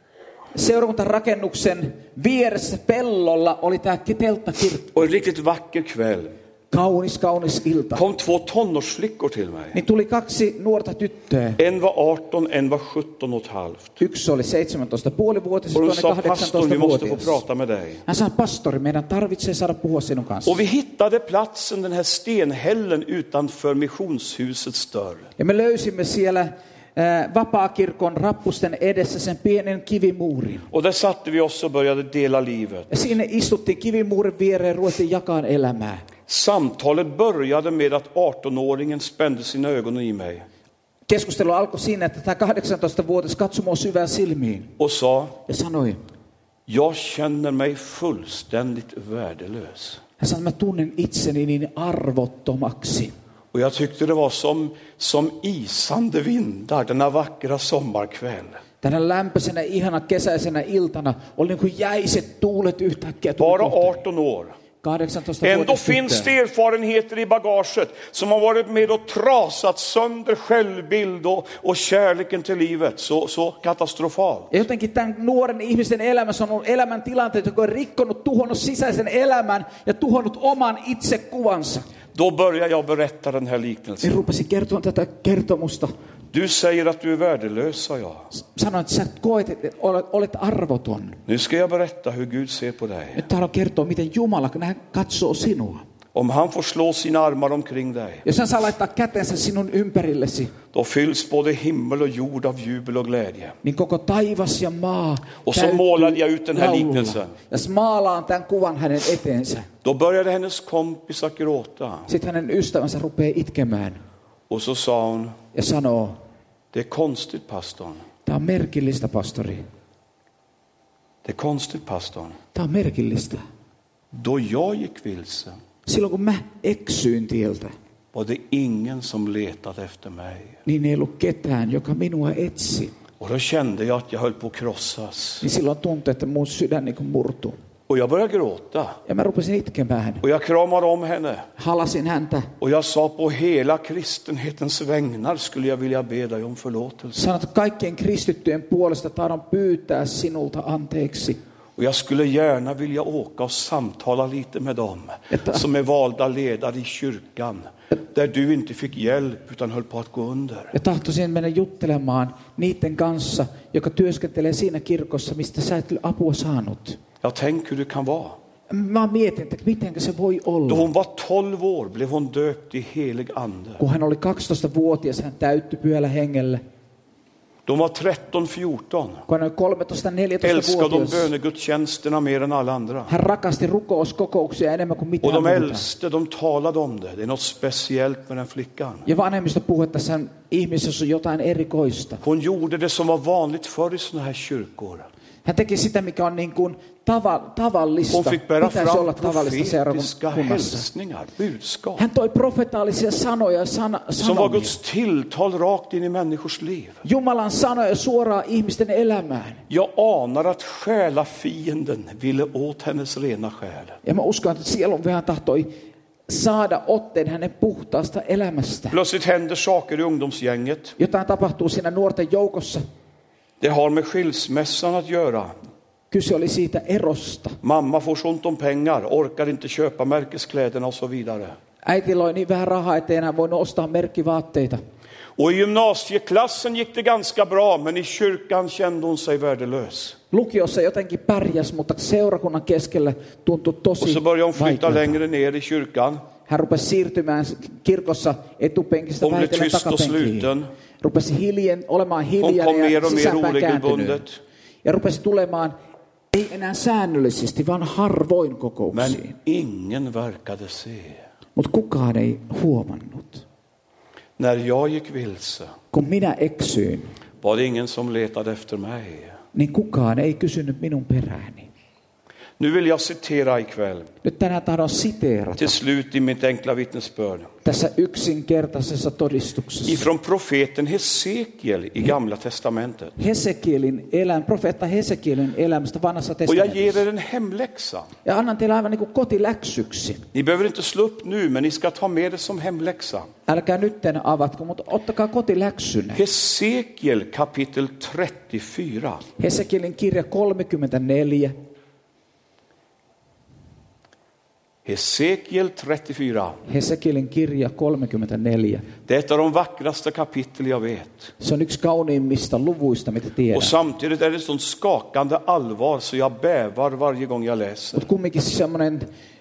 B: seurakuntarakennuksen vieressä pellolla oli tämä telttakirkko.
A: Och en riktigt vacker kväll
B: Kaunis, kaunis ilta.
A: kom två tonårsflickor till mig.
B: Niin tuli kaksi nuorta tyttöä.
A: En var arton, en var sjutton och ett halvt.
B: Yksi oli seitsemäntoista pilkku viisi vuotias,
A: Och de
B: toinen
A: sa, pastor,
B: kahdeksantoista
A: vi måste få
B: vuotias.
A: prata med dig.
B: Hän sanoi, pastori, meidän tarvitsee saada puhua sinun kanssa.
A: Och vi hittade platsen, den här stenhällen utanför missionshusets dörr.
B: Ja me löysimme siellä äh, vapaakirkon rappusten edessä sen pienen kivimuurin.
A: Och där satte vi oss och började dela livet.
B: Ja siinä istuttiin kivimuurin viereen ja ruvettiin jakaan elämää.
A: Samtalet började med att artonåringen spände sina ögon i mig
B: Keskustelu alkoi siinä, että tämä kahdeksantoistavuotias katsoi mua syvään silmiin
A: och sa,
B: ja sanoi,
A: jag känner mig fullständigt värdelös.
B: hän sanoi, mä tunnen itseni niin arvottomaksi.
A: Och jag tyckte det var som, som isande vindar denna vackra sommarkväll.
B: Tänä lämpöisenä, ihana kesäisenä iltana oli niin kuin jäiset tuulet yhtäkkiä. tuli
A: Bara
B: kohta.
A: arton år.
B: kahdeksantoistavuotias
A: Ändå finns
B: tyttö.
A: det erfarenheter i bagaget som har varit med och trasat sönder självbild och, och kärleken till livet så, så katastrofal.
B: Ja jotenkin tämän nuoren ihmisen elämässä on ollut elämäntilanteet, joka on rikkonut, tuhonnut sisäisen elämän ja tuhonnut oman itsekuvansa.
A: Då börjar jag berätta den här liknelsen.
B: Niin rupesi kertoa tätä kertomusta.
A: Du säger att du är värdelös, sa jag.
B: Sanoin, että sä koet, että olet, olet arvoton.
A: Nu ska jag berätta hur Gud ser på dig.
B: Nyt haluan kertoa, miten Jumala hän katsoo sinua.
A: Om han får slå sina armar omkring dig,
B: Jos hän saa laittaa kätensä sinun ympärillesi,
A: då fylls både himmel och jord av jubel och glädje.
B: niin koko taivas ja maa
A: Och så
B: täyttyy
A: målade jag ut den här
B: laululla.
A: liknelsen.
B: Ja maalaan tämän kuvan hänen eteensä.
A: Då började hennes kompisar gråta.
B: Sitten hänen ystävänsä rupeaa itkemään
A: Och så sa hon,
B: ja sanoo,
A: det är konstigt, pastorn.
B: tämä on merkillistä, pastori.
A: Det är konstigt, pastorn.
B: Tämä on merkillistä.
A: Då jag gick vilse
B: Silloin kun mä eksyin tieltä,
A: var det ingen som letade efter mig.
B: niin ei ollut ketään, joka minua etsi.
A: Och då kände jag att jag höll på att krossas.
B: Niin silloin tuntui, että mun sydän niin kuin murtui.
A: Och jag började gråta.
B: Ja mä rupesin itkemään.
A: Och jag kramade om henne.
B: Halasin häntä.
A: Och jag sa, på hela kristenhetens vägnar skulle jag vilja be dig om förlåtelse.
B: Sanoit, että kaikkien kristittyjen puolesta tahdon pyytää sinulta anteeksi.
A: Och jag skulle gärna vilja åka och samtala lite med dem
B: Että-
A: som är valda ledare i kyrkan. Där du inte fick hjälp utan höll på att gå under.
B: Ja tahtoisin mennä juttelemaan niiden kanssa, joka työskentelee siinä kirkossa, mistä sä et apua saanut.
A: Jag tänk hur det kan vara.
B: Mä mietin, että miten se voi
A: Då
B: olla.
A: hon var tolv år blev hon döpt i helig ande.
B: Kun hän oli kaksitoistavuotias, hän täyttyi pyhällä hengellä.
A: De var tretton fjorton.
B: kun hän oli kolmetoista
A: Älskade de
B: neljätoista-vuotias.
A: bönegudstjänsterna mer än alla andra.
B: Hän rakasti rukouskokouksia enemmän kuin
A: Och
B: mitään
A: de
B: muuta.
A: äldste, de talade om det. Det är något speciellt med den flickan.
B: Ja vanhemmista puhui, että tässä on ihmisessä on jotain erikoista.
A: Hon gjorde det som var vanligt förr i såna här kyrkor.
B: Hän teki sitä, mikä on niin kuin tava, tavallista.
A: Hon fick bära
B: Pitäisi olla
A: fram
B: tavallista
A: profetiska
B: seurakunnassa.
A: hälsningar, budskap.
B: Hän toi profetaalisia sanoja, sana,
A: Som var
B: sanomia.
A: Guds tilltal rakt in i människors liv.
B: Jumalan sanoja suoraan ihmisten elämään.
A: Jag anar att själafienden ville åt hennes rena själ.
B: Ja mä uskon, että sielun vähän tahtoi saada otteen hänen puhtaasta elämästä.
A: Plötsligt händer saker i ungdomsgänget.
B: Jotain tapahtuu siinä nuorten joukossa.
A: Det har med skilsmässan att göra.
B: Kyse oli siitä erosta.
A: Mamma får så ont om pengar, orkar inte köpa märkeskläderna och så vidare.
B: Äitillä oli niin vähän rahaa, ettei enää voinut ostaa merkkivaatteita.
A: Och i gymnasieklassen gick det ganska bra, men i kyrkan kände hon sig värdelös.
B: Lukiossa jotenkin pärjäs, mutta seurakunnan keskellä tuntui
A: Och
B: tosi
A: så började hon flytta
B: vaikealta.
A: längre ner i kyrkan.
B: Hän rupesi siirtymään kirkossa etupenkistä
A: Hon blev
B: vähitellen
A: tyst och
B: takapenkiin.
A: sluten.
B: Rupesi hiljen, olemaan
A: Hon
B: hiljainen
A: kom mer
B: ja
A: och mer
B: sisäänpäin kääntynyt.
A: oregelbundet.
B: Ja rupesi tulemaan ei enää säännöllisesti, vaan harvoin
A: Men
B: kokouksiin.
A: ingen verkade se.
B: Mutta kukaan ei huomannut.
A: När jag gick vilse
B: Kun minä eksyin,
A: var det ingen som letade efter mig.
B: niin kukaan ei kysynyt minun perääni.
A: Nu vill jag citera ikväll,
B: Nyt tänään tahdon siteerata
A: till slut i mitt enkla vittnesbörd,
B: tässä yksinkertaisessa todistuksessa.
A: ifrån profeten Hesekiel i Gamla testamentet.
B: Hesekielin elämä, profeetta Hesekielin elämästä vanhassa
A: Och jag ger
B: testamentissa.
A: er en hemläxa.
B: Ja annan teille aivan niin kuin kotiläksyksi.
A: Ni behöver inte slå upp nu, men ni ska ta med det som hemläxa.
B: Älkää nytten avatko, mutta ottakaa kotiläksynä.
A: Hesekiel kapitel trettiofyra.
B: Hesekielin kirja kolmekymmentäneljä.
A: Hesekiel trettiofyra.
B: Hesekielin kirja kolmekymmentäneljä.
A: Det är ett av de vackraste kapitel jag vet.
B: Se on yksi kauniimmista luvuista, mitä tiedän.
A: Och samtidigt är det sånt skakande allvar så jag bävar varje gång jag läser.
B: Mutta kumminkin semmoinen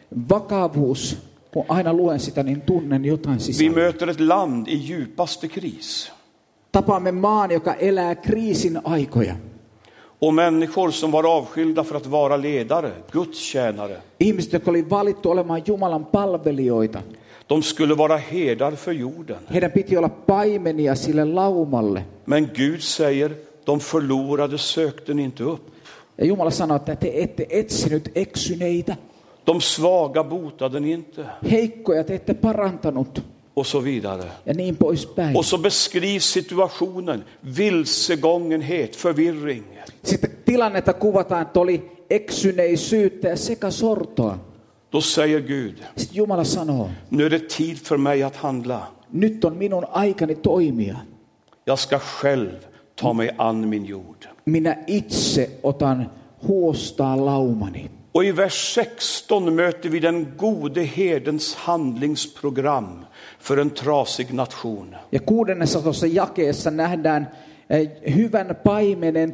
B: vakavuus, kun aina luen sitä, niin tunnen jotain
A: Vi
B: sisällä.
A: möter ett land i djupaste kris.
B: Tapaamme maan, joka elää kriisin aikoja.
A: Och människor som var avskilda för att vara ledare, Guds tjänare.
B: Ihmiset, jotka oli valittu olemaan Jumalan palvelijoita.
A: De skulle vara herdar för jorden.
B: Heidän piti olla paimenia sille laumalle.
A: Men Gud säger, de förlorade sökte ni inte upp.
B: Ja Jumala sanoi, että te ette etsinyt eksyneitä.
A: De svaga botade ni inte.
B: Heikkoja te ette parantanut.
A: Och så vidare.
B: Ja niin poispäin.
A: Och så beskrivs situationen, vilsegångenhet, förvirring.
B: Sitten tilannetta kuvataan, että oli eksyneisyyttä ja sekasortoa.
A: Då säger Gud,
B: Sitten Jumala sanoo,
A: nu är det tid för mig att handla.
B: nyt on minun aikani toimia.
A: Jag ska själv ta mig an min jord.
B: Minä itse otan huostaan laumani.
A: Och i vers sexton möter vi den gode herdens handlingsprogram för en trasig nation.
B: Ja kuudennessatoista jakeessa nähdään eh, hyvän paimenen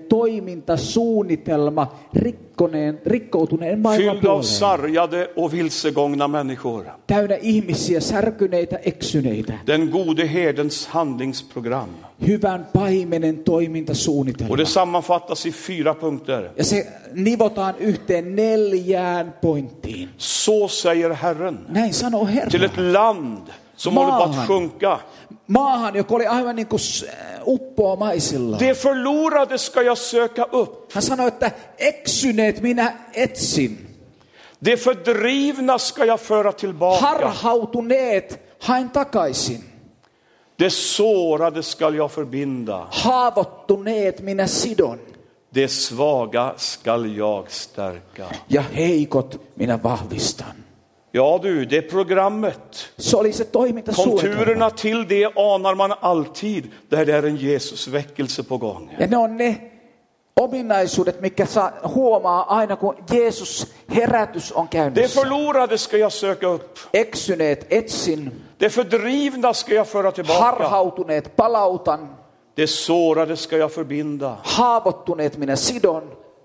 B: toimintasuunnitelma rikkoneen, rikkoutuneen maailman
A: Fylld av
B: puoleen.
A: sargade och vilsegångna människor.
B: Täynnä ihmisiä, särkyneitä, eksyneitä.
A: Den gode herdens handlingsprogram.
B: Hyvän paimenen
A: Och
B: toimintasuunnitelma.
A: det sammanfattas i fyra punkter.
B: Ja se nivotaan yhteen neljään pointtiin.
A: Så säger Herren
B: Näin sanoo Herra.
A: till ett land som håller på att sjunka.
B: Maahan, joka oli aivan niin kuin uppoamaisillaan.
A: Det förlorade ska jag söka upp.
B: Hän sanoi, että eksyneet minä etsin.
A: Det fördrivna ska jag föra tillbaka.
B: Harhautuneet hain takaisin.
A: Det sårade ska jag förbinda.
B: Haavoittuneet minä sidon.
A: Det svaga ska jag stärka.
B: Ja heikot minä vahvistan.
A: Ja du, det programmet.
B: Se oli se toimintasuunnitelma.
A: Konturerna till det anar man alltid där det är en Jesusväckelse på gång.
B: Ja ne on ne ominaisuudet, mikä saa huomaa aina, kun Jeesus herätys on
A: Det
B: käynnissä.
A: förlorade ska jag söka upp.
B: Eksyneet etsin.
A: Det fördrivna ska jag föra tillbaka.
B: Harhautuneet palautan.
A: Det sårade ska jag förbinda.
B: Haavoittuneet minä sidon.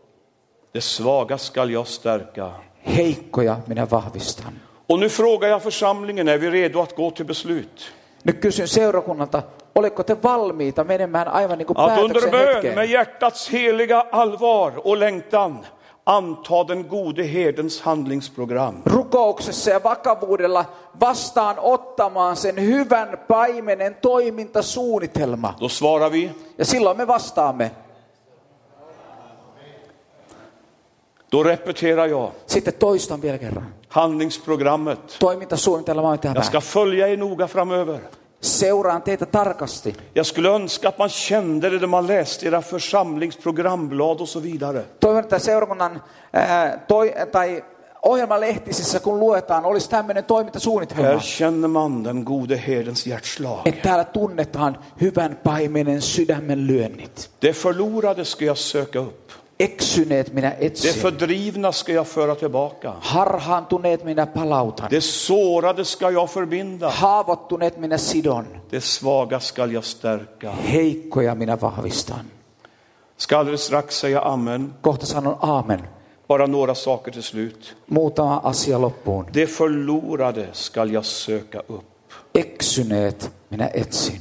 A: Det svaga ska jag stärka.
B: Heikkoja minä vahvistan.
A: Och nu frågar jag församlingen, är vi redo att gå till beslut?
B: Nyt kysyn seurakunnalta, oletko te valmiita menemään aivan niin kuin
A: Att under
B: päätöksen
A: bön
B: hetkeen?
A: med hjärtats heliga allvar och längtan anta den gode herdens handlingsprogram.
B: Rukouksessa ja vakavuudella vastaan ottamaan sen hyvän paimenen toimintasuunnitelma.
A: Då svarar vi.
B: Ja silloin me vastaamme.
A: Då repeterar jag.
B: Sitten toistan vielä kerran.
A: Handlingsprogrammet.
B: Toimintasuunnitelma on
A: Jag ska följa er noga framöver.
B: Seuraan teitä tarkasti.
A: Jag skulle önska att man kände det när man läste era församlingsprogramblad och så vidare.
B: Toivon, että seurakunnan ää, toi, tai ohjelmalehtisissä, kun luetaan, olisi tämmöinen toimintasuunnitelma.
A: Här känner man den gode herdens hjärtslag.
B: Että täällä tunnetaan hyvän paimenen sydämen lyönnit.
A: Det förlorade ska jag söka upp.
B: Eksyneet minä
A: Det
B: etsin.
A: fördrivna ska jag föra tillbaka.
B: Harhaantuneet minä palautan.
A: Det sårade ska jag förbinda.
B: Haavoittuneet minä sidon.
A: Det svaga ska jag stärka.
B: Heikkoja minä vahvistan.
A: Ska alldeles strax säga amen.
B: Kohta sanon aamen.
A: Bara några saker till slut.
B: Muutama asia loppuun.
A: Det förlorade ska jag söka upp.
B: Eksyneet minä etsin.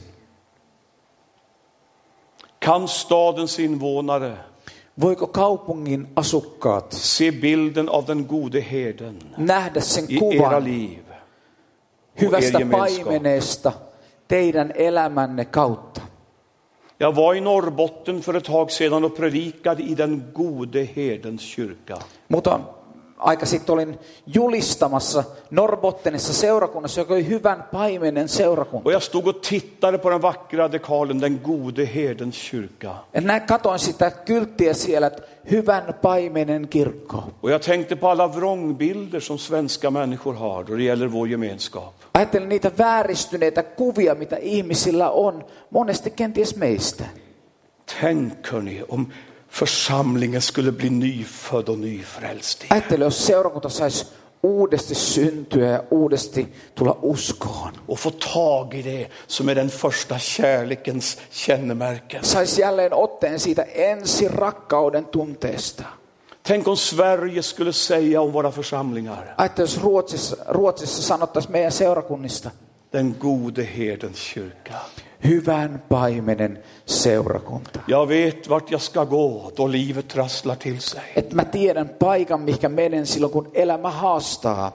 A: Kan stadens invånare
B: Voiko kaupungin asukkaat
A: se bilden av den gode herden
B: nähdä sen
A: i era
B: kuvan
A: liv?
B: hyvästä
A: er gemenskap.
B: paimeneesta teidän elämänne kautta?
A: Jag var i Norrbotten för ett tag sedan och predikade i den gode herdens kyrka.
B: Mutta aika sitten olin julistamassa Norrbottenissa seurakunnassa, joka oli hyvän paimenen seurakunta.
A: Och jag stod och tittade på den vackra dekalen, den gode herdens kyrka.
B: Ja näin katoin sitä kylttiä siellä, että hyvän paimenen kirkko.
A: Och jag tänkte på alla vrångbilder som svenska människor har då det gäller vår gemenskap.
B: Ajattelin niitä vääristyneitä kuvia, mitä ihmisillä on, monesti kenties meistä.
A: Tänk hörni, om församlingen skulle bli nyfödd och nyfrälst igen.
B: Ajattelin, jos seurakunta saisi uudesti syntyä ja uudesti tulla uskoon.
A: Och få tag i det som är den första kärlekens kännemärken.
B: Saisi jälleen otteen siitä ensi rakkauden tunteesta.
A: Tänk om Sverige skulle säga om våra församlingar.
B: Ajattelin, jos Ruotsissa, Ruotsissa sanottaisiin meidän seurakunnista.
A: Den gode herdens kyrka.
B: Hyvän paimenen seurakunta.
A: Jag vet vart jag ska gå då livet trasslar till sig.
B: Että mä tiedän paikan, mihinkä menen silloin, kun elämä haastaa.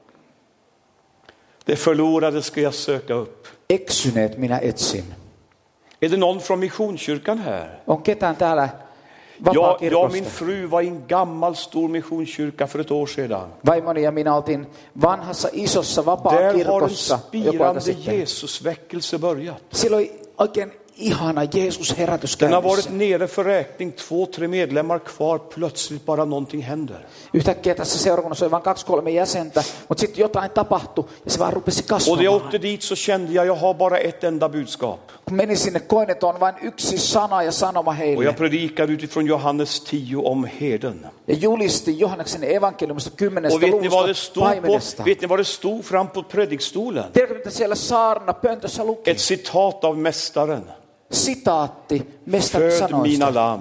A: Det förlorade ska jag söka upp.
B: Eksyneet minä etsin.
A: Är det någon från missionskyrkan här?
B: On ketään täällä
A: Jag, jag och
B: vapaakirkosta?
A: min fru var i en gammal stor missionskyrka för ett år sedan.
B: Vaimoni ja minä oltiin vanhassa isossa
A: Där har en
B: vapaakirkossa joku aika
A: spirande
B: sitten.
A: Jesusväckelse börjat.
B: Silloin oli oikein ihana Jeesus-herätys
A: Den har varit
B: käynnissä.
A: nere för räkning, två, tre medlemmar kvar. Plötsligt bara någonting händer.
B: Yhtäkkiä tässä seurakunnassa oli vain kaksi kolme jäsentä, mutta sitten jotain tapahtui ja se vaan rupesi
A: Och när jag
B: kasvamaan.
A: åkte dit så kände jag, jag har bara ett enda budskap.
B: Kun menin sinne, koin, että on vain yksi sana ja sanoma
A: Och
B: heille.
A: jag predikade utifrån Johannes tio om herden.
B: Ja julisti Johanneksen evankeliumista kymmenestä
A: Och vet ni vad det
B: luvusta
A: stod på,
B: paimenesta.
A: vet ni vad det stod fram på predikstolen?
B: Tiedätkö, mitä siellä saarna pöntössä luki?
A: Ett citat av mästaren.
B: Sitaatti mestarin
A: Föd mina
B: sanoista.
A: lamm.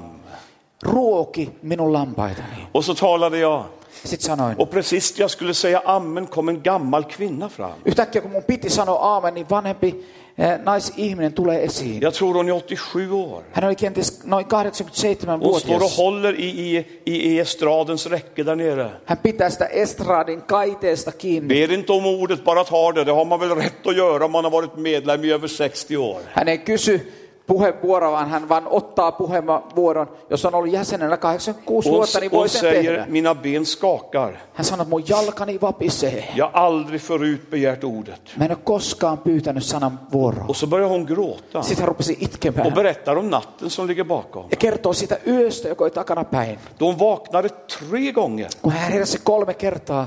B: Ruoki minun lampaitani.
A: Och så talade jag.
B: Sitten sanoin.
A: Och precis när jag skulle säga amen kom en gammal kvinna fram.
B: Yhtäkkiä kun mun piti sanoa aamen, niin vanhempi eh, naisihminen tulee esiin.
A: Jag tror hon är åttiosju år.
B: Hän oli kenties noin
A: Hon står och
B: kahdeksankymmentäseitsemän-vuotias.
A: håller i, i, i estradens räcke där nere.
B: Hän pitää sitä estradin kaiteesta kiinni.
A: Ber inte om ordet, bara tar det. Det har man väl rätt att göra om man har varit medlem i över sextio år.
B: Hän ei kysy puheenvuoroa, vaan hän vaan ottaa puheenvuoron. Jos on ollut jäsenenä kahdeksankymmentäkuusi
A: Hon,
B: vuotta, niin voi
A: hon
B: sen
A: säger,
B: tehdä.
A: mina ben skakar.
B: Hän sanoo, että mun jalkani vapisee.
A: Jag har aldrig förut begärt ordet.
B: Mä en ole koskaan pyytänyt sanan vuoroa.
A: Och så börjar hon gråta.
B: Sitten hän rupesi
A: Och
B: itkemään.
A: berättar om natten som ligger bakom.
B: Ja kertoo siitä yöstä, joka oli takana päin.
A: Då hon vaknade tre gånger.
B: Kun hän heräsi kolme kertaa,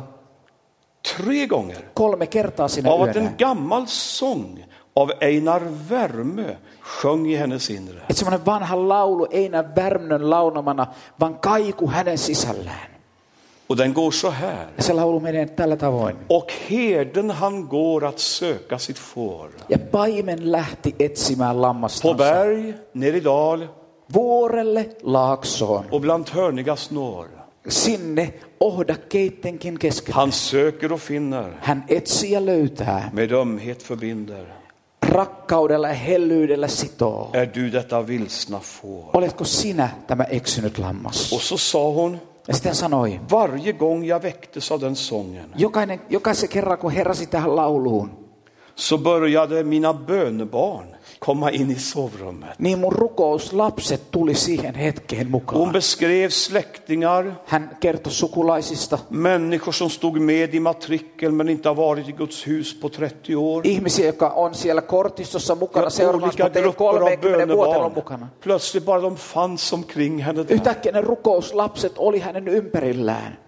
A: Tre gånger.
B: kolme kertaa sinä
A: Av att
B: yönä.
A: en gammal sång av Einar Värmö sjöng i hennes inre.
B: Että semmoinen vanha laulu, ei näy Värmnön launamana, vaan kaiku hänen sisällään.
A: Och den går så här.
B: Ja se laulu menee tällä tavoin.
A: Och herden han går att söka sitt får.
B: Ja paimen lähti etsimään
A: På
B: lammastansa.
A: berg, ner i dal
B: Vuorelle, laaksoon.
A: och bland törniga snår.
B: Sinne ohdakkeittenkin keskellä.
A: Han söker och finner,
B: Hän etsii ja löytää.
A: med ömhet förbinder.
B: rakkaudella ja hellyydellä sitoo.
A: Är du detta vilsna får?
B: Oletko sinä tämä eksynyt lammas?
A: Och så sa hon,
B: Ja sitten sanoi,
A: varje gång jag väcktes av den sången
B: jokainen, jokaisen kerran kun heräsi tähän lauluun,
A: så började mina bönebarn komma in i sovrummet.
B: niin mun rukouslapset tuli siihen hetkeen
A: Hon
B: mukaan.
A: beskrev släktingar,
B: Hän kertoi sukulaisista,
A: människor som stod med i matrikeln men inte har varit i Guds hus på trettio år.
B: ihmisiä, jotka on siellä kortistossa mukana
A: Ja
B: seuraamassa,
A: olika
B: mutta ei
A: grupper av
B: kolmekymmentä vuotta ollut
A: bönebarn.
B: mukana.
A: Plötsligt bara de fanns omkring henne där.
B: Yhtäkkiä ne rukouslapset oli hänen ympärillään.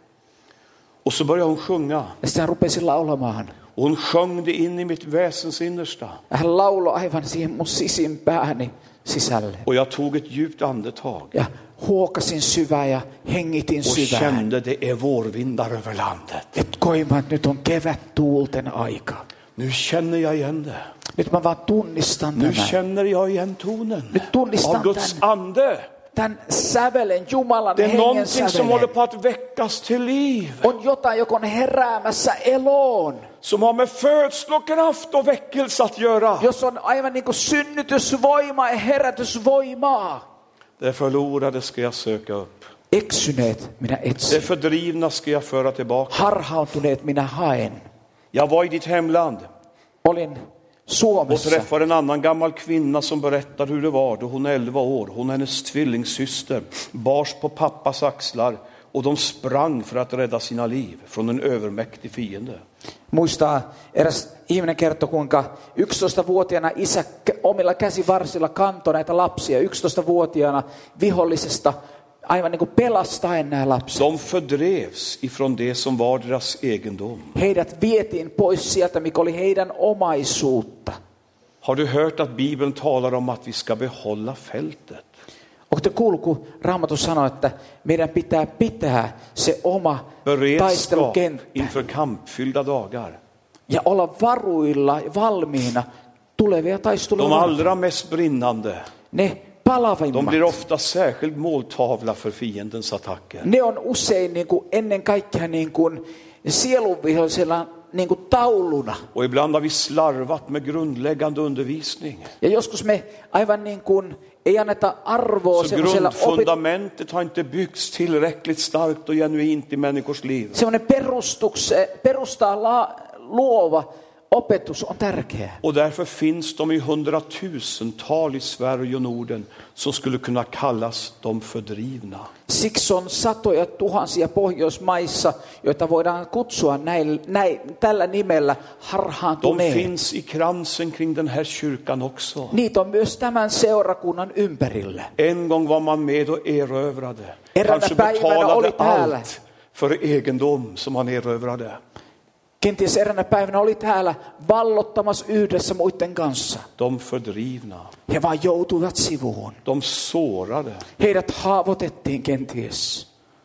A: Och så började hon sjunga.
B: Ja sitten hän rupesi laulamaan.
A: Hon sjöng det in i mitt väsens innersta.
B: Ja hän lauloi aivan siihen mun sisimpääni sisälle.
A: Och jag tog ett djupt andetag.
B: Ja huokasin syvään ja hengitin
A: Och
B: syvään.
A: kände det är vårvindar över landet.
B: Et koimaan, että nyt on kevättuulten aika.
A: Nu känner jag igen det.
B: Nyt mä vaan tunnistan
A: Nu
B: tämän.
A: känner jag igen tonen
B: Nyt tunnistan
A: av Guds
B: tämän,
A: ande.
B: tämän sävelen, Jumalan
A: Det är
B: hengen
A: någonting som håller
B: sävelen.
A: på att väckas till liv.
B: On jotain, joka on heräämässä eloon.
A: Som har med födslokraft och väckelse att göra.
B: Jos on aivan niin kuin synnytysvoimaa ja herätysvoimaa.
A: Det förlorade ska jag söka upp.
B: Eksyneet minä
A: Det
B: etsin.
A: fördrivna ska jag föra tillbaka.
B: Harhautuneet minä haen.
A: Jag var i ditt hemland
B: Olin
A: och
B: Suomessa.
A: träffade en annan gammal kvinna som berättade hur det var då hon är elva år. Hon och hennes tvillingsyster bars på pappas axlar och de sprang för att rädda sina liv från en övermäktig fiende.
B: Muistaa eräs ihminen kertoi, kuinka yksitoistavuotiaana isä omilla käsivarsilla kantoi näitä lapsia. yksitoistavuotiaana vihollisesta aivan niin kuin pelastaen nämä lapset.
A: De fördrevs ifrån det som var deras egendom.
B: Heidät vietiin pois sieltä, mikä oli heidän omaisuutta.
A: Har du hört att Bibeln talar om att vi ska behålla fältet?
B: Oletteko kuullut, kun Raamattu sanoi, että meidän pitää pitää se oma
A: Beredskap
B: taistelukenttä
A: inför kampfyllda dagar.
B: ja olla varuilla ja valmiina tulevia
A: De
B: taisteluja.
A: allra mest brinnande,
B: Ne
A: de
B: palavimmat.
A: blir ofta särskild måltavla för fiendens attacker.
B: Ne on usein niin kuin ennen kaikkea niin kuin sielunvihollisella niin kuin tauluna.
A: Och ibland har vi slarvat med grundläggande undervisning.
B: Ja joskus me aivan niin kuin ei anneta arvoa
A: Så
B: semmoisella opit-
A: grundfundamentet har inte byggts tillräckligt starkt och genuint i människors liv.
B: semmoinen perustuks, perustaa la, luova opetus on tärkeää.
A: Och därför finns de i hundratusental i Sverige och Norden som skulle kunna kallas de fördrivna.
B: Siksi on satoja tuhansia Pohjoismaissa, joita voidaan kutsua näin, näin, tällä nimellä
A: De
B: harhaantuneet.
A: finns i kransen kring den här kyrkan också.
B: Niitä on myös tämän seurakunnan ympärillä.
A: En gång var man med och erövrade.
B: Eräänä
A: Kanske
B: päivänä oli
A: betalade
B: täällä.
A: allt för egendom som man erövrade.
B: Kenties eräänä päivänä oli täällä vallottamassa yhdessä muiden kanssa.
A: De fördrivna.
B: He vaan joutuivat sivuun.
A: De sårade.
B: Heidät haavoitettiin kenties.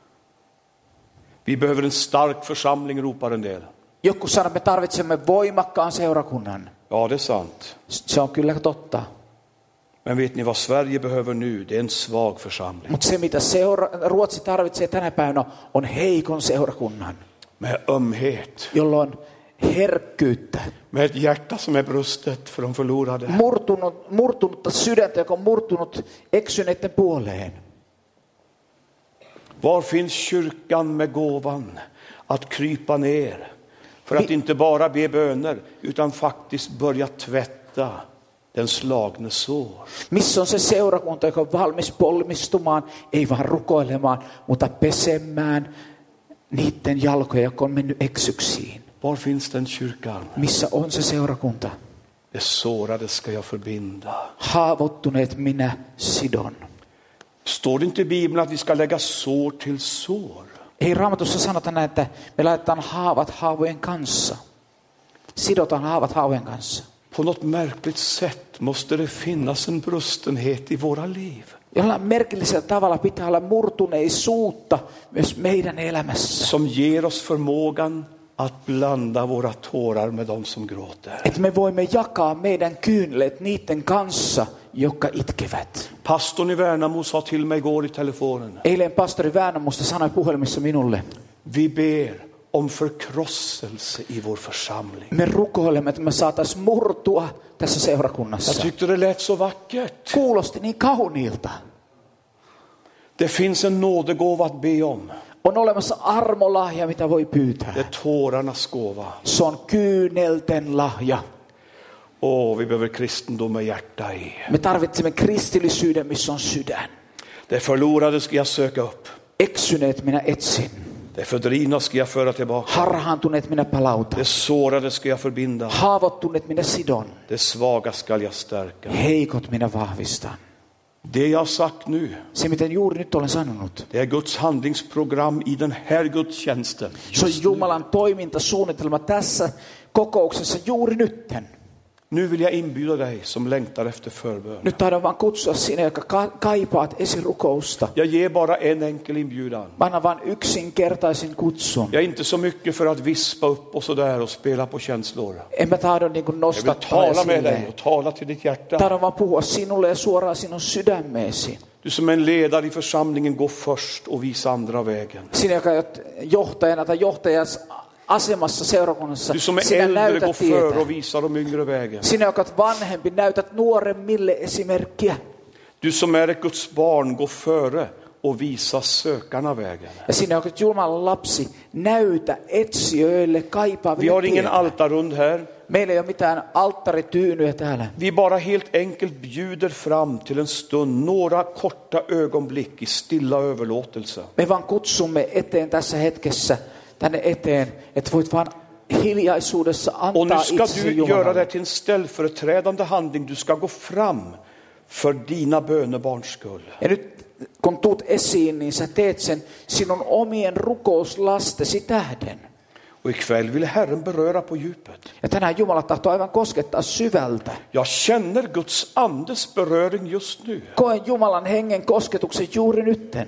A: Vi behöver en stark församling, ropar en del.
B: Joku sanoo, me tarvitsemme voimakkaan seurakunnan.
A: Ja, det är sant.
B: Se on kyllä totta.
A: Men vet ni vad Sverige behöver nu? Det är en svag församling.
B: Mutta se, mitä seura- Ruotsi tarvitsee tänä päivänä, on heikon seurakunnan,
A: Med ömhet.
B: jolla on herkkyyttä.
A: Med ett hjärta som är brustet för de förlorade.
B: Murtunut, murtunutta sydäntä, joka on murtunut eksyneiden puoleen.
A: Var finns kyrkan med gåvan att krypa ner? För att inte bara be böner utan faktiskt börja tvätta den slagne sår.
B: Missä on se seurakunta, joka on valmis polmistumaan, ei vaan rukoilemaan, mutta pesemään niiden jalkoja, jotka on mennyt eksyksiin.
A: Var finns den kyrkan?
B: Missä on se seurakunta?
A: Det sårade ska jag förbinda.
B: Haavoittuneet minä sidon.
A: Står det inte i Bibeln att vi ska lägga sår till sår?
B: Ei Raamatussa sanota näin, että me laitetaan haavat haavojen kanssa. Sidotaan haavat haavojen kanssa.
A: På något märkligt sätt måste det finnas en brustenhet i våra liv.
B: Jollain merkillisellä tavalla pitää olla murtuneisuutta myös meidän elämässä.
A: Som ger oss förmågan att blanda våra tårar med de som gråter.
B: Että me voimme jakaa meidän kyyneleet niiden kanssa, jotka itkevät.
A: Pastorn i Värnamo sa till mig igår i telefonen.
B: Eilen pastori Värnamosta sanoi puhelimessa minulle,
A: Vi ber om förkrosselse i vår församling.
B: Me rukoilemme, että me saatais murtua tässä
A: Jag
B: seurakunnassa.
A: tyckte det lät så vackert.
B: Kuulosti niin kauniilta.
A: Det finns en nådegåva att be om.
B: On olemassa armolahja, mitä voi pyytää.
A: Det är tårarnas gåva.
B: Se on kyynelten lahja.
A: Åh, vi behöver kristendom med hjärta i.
B: Me tarvitsemme kristillisyyden, missä on sydän.
A: Det förlorade ska jag söka upp.
B: Eksyneet minä etsin.
A: Det fördrivna ska jag föra tillbaka.
B: Harhaantuneet minä palautan.
A: Det sårade ska jag förbinda.
B: Haavoittuneet minä sidon.
A: Det svaga ska jag stärka.
B: Heikot minä vahvistan.
A: Det jag har sagt nu,
B: Se, miten juuri nyt olen sanonut.
A: det är Guds handlingsprogram i den här gudstjänsten.
B: Se on Jumalan toimintasuunnitelma tässä kokouksessa juuri nytten.
A: Nu vill jag inbjuda dig som längtar efter förbön.
B: Nyt tahdon vaan kutsua sinne, joka ka- kaipaat esirukousta.
A: Jag ger bara en enkel inbjudan.
B: Mä annan vaan yksinkertaisen kutsun.
A: Jag är inte så mycket för att vispa upp och sådär och spela på känslor.
B: En mä tahdon niin kuin
A: Jag vill
B: nostattaa
A: tala med dig
B: esille.
A: och tala till ditt hjärta.
B: Tahdon vaan puhua sinulle ja suoraan sinun sydämeesi.
A: Du som är en ledare i församlingen, gå först och visa andra vägen.
B: Sinä, joka olet johtajana tai johtajas asemassa seurakunnassa,
A: Du som är
B: sinä
A: äldre, gå
B: näytät
A: före
B: tietä.
A: och visa de yngre vägen.
B: Sinä, joka olet vanhempi, näytät nuoremmille esimerkkiä.
A: Du som är ett Guds barn, gå före och visa sökarna vägen.
B: Ja sinä, joka olet Jumalan lapsi, näytä etsijöille,
A: Vi
B: kaipaaville
A: har ingen
B: tietä.
A: altarrund här.
B: Meillä ei ole mitään alttarityynyä täällä.
A: Vi bara helt enkelt bjuder fram till en stund, några korta ögonblick i stilla överlåtelse.
B: Me vaan kutsumme eteen tässä hetkessä, tänne eteen, että voit vaan hiljaisuudessa
A: Och nu
B: antaa
A: ska
B: itsesi
A: du göra
B: Jumalalle.
A: det till en ställföreträdande handling. Du ska gå fram för dina bönebarns skull.
B: Ja nyt kun tuut esiin, niin sä teet sen sinun omien rukouslastesi tähden.
A: Och ikväll vill Herren beröra på djupet.
B: Ja tänään Jumala tahtoo aivan koskettaa syvältä.
A: Jag känner Guds andes beröring just nu.
B: Koen Jumalan hengen kosketuksen juuri nytten.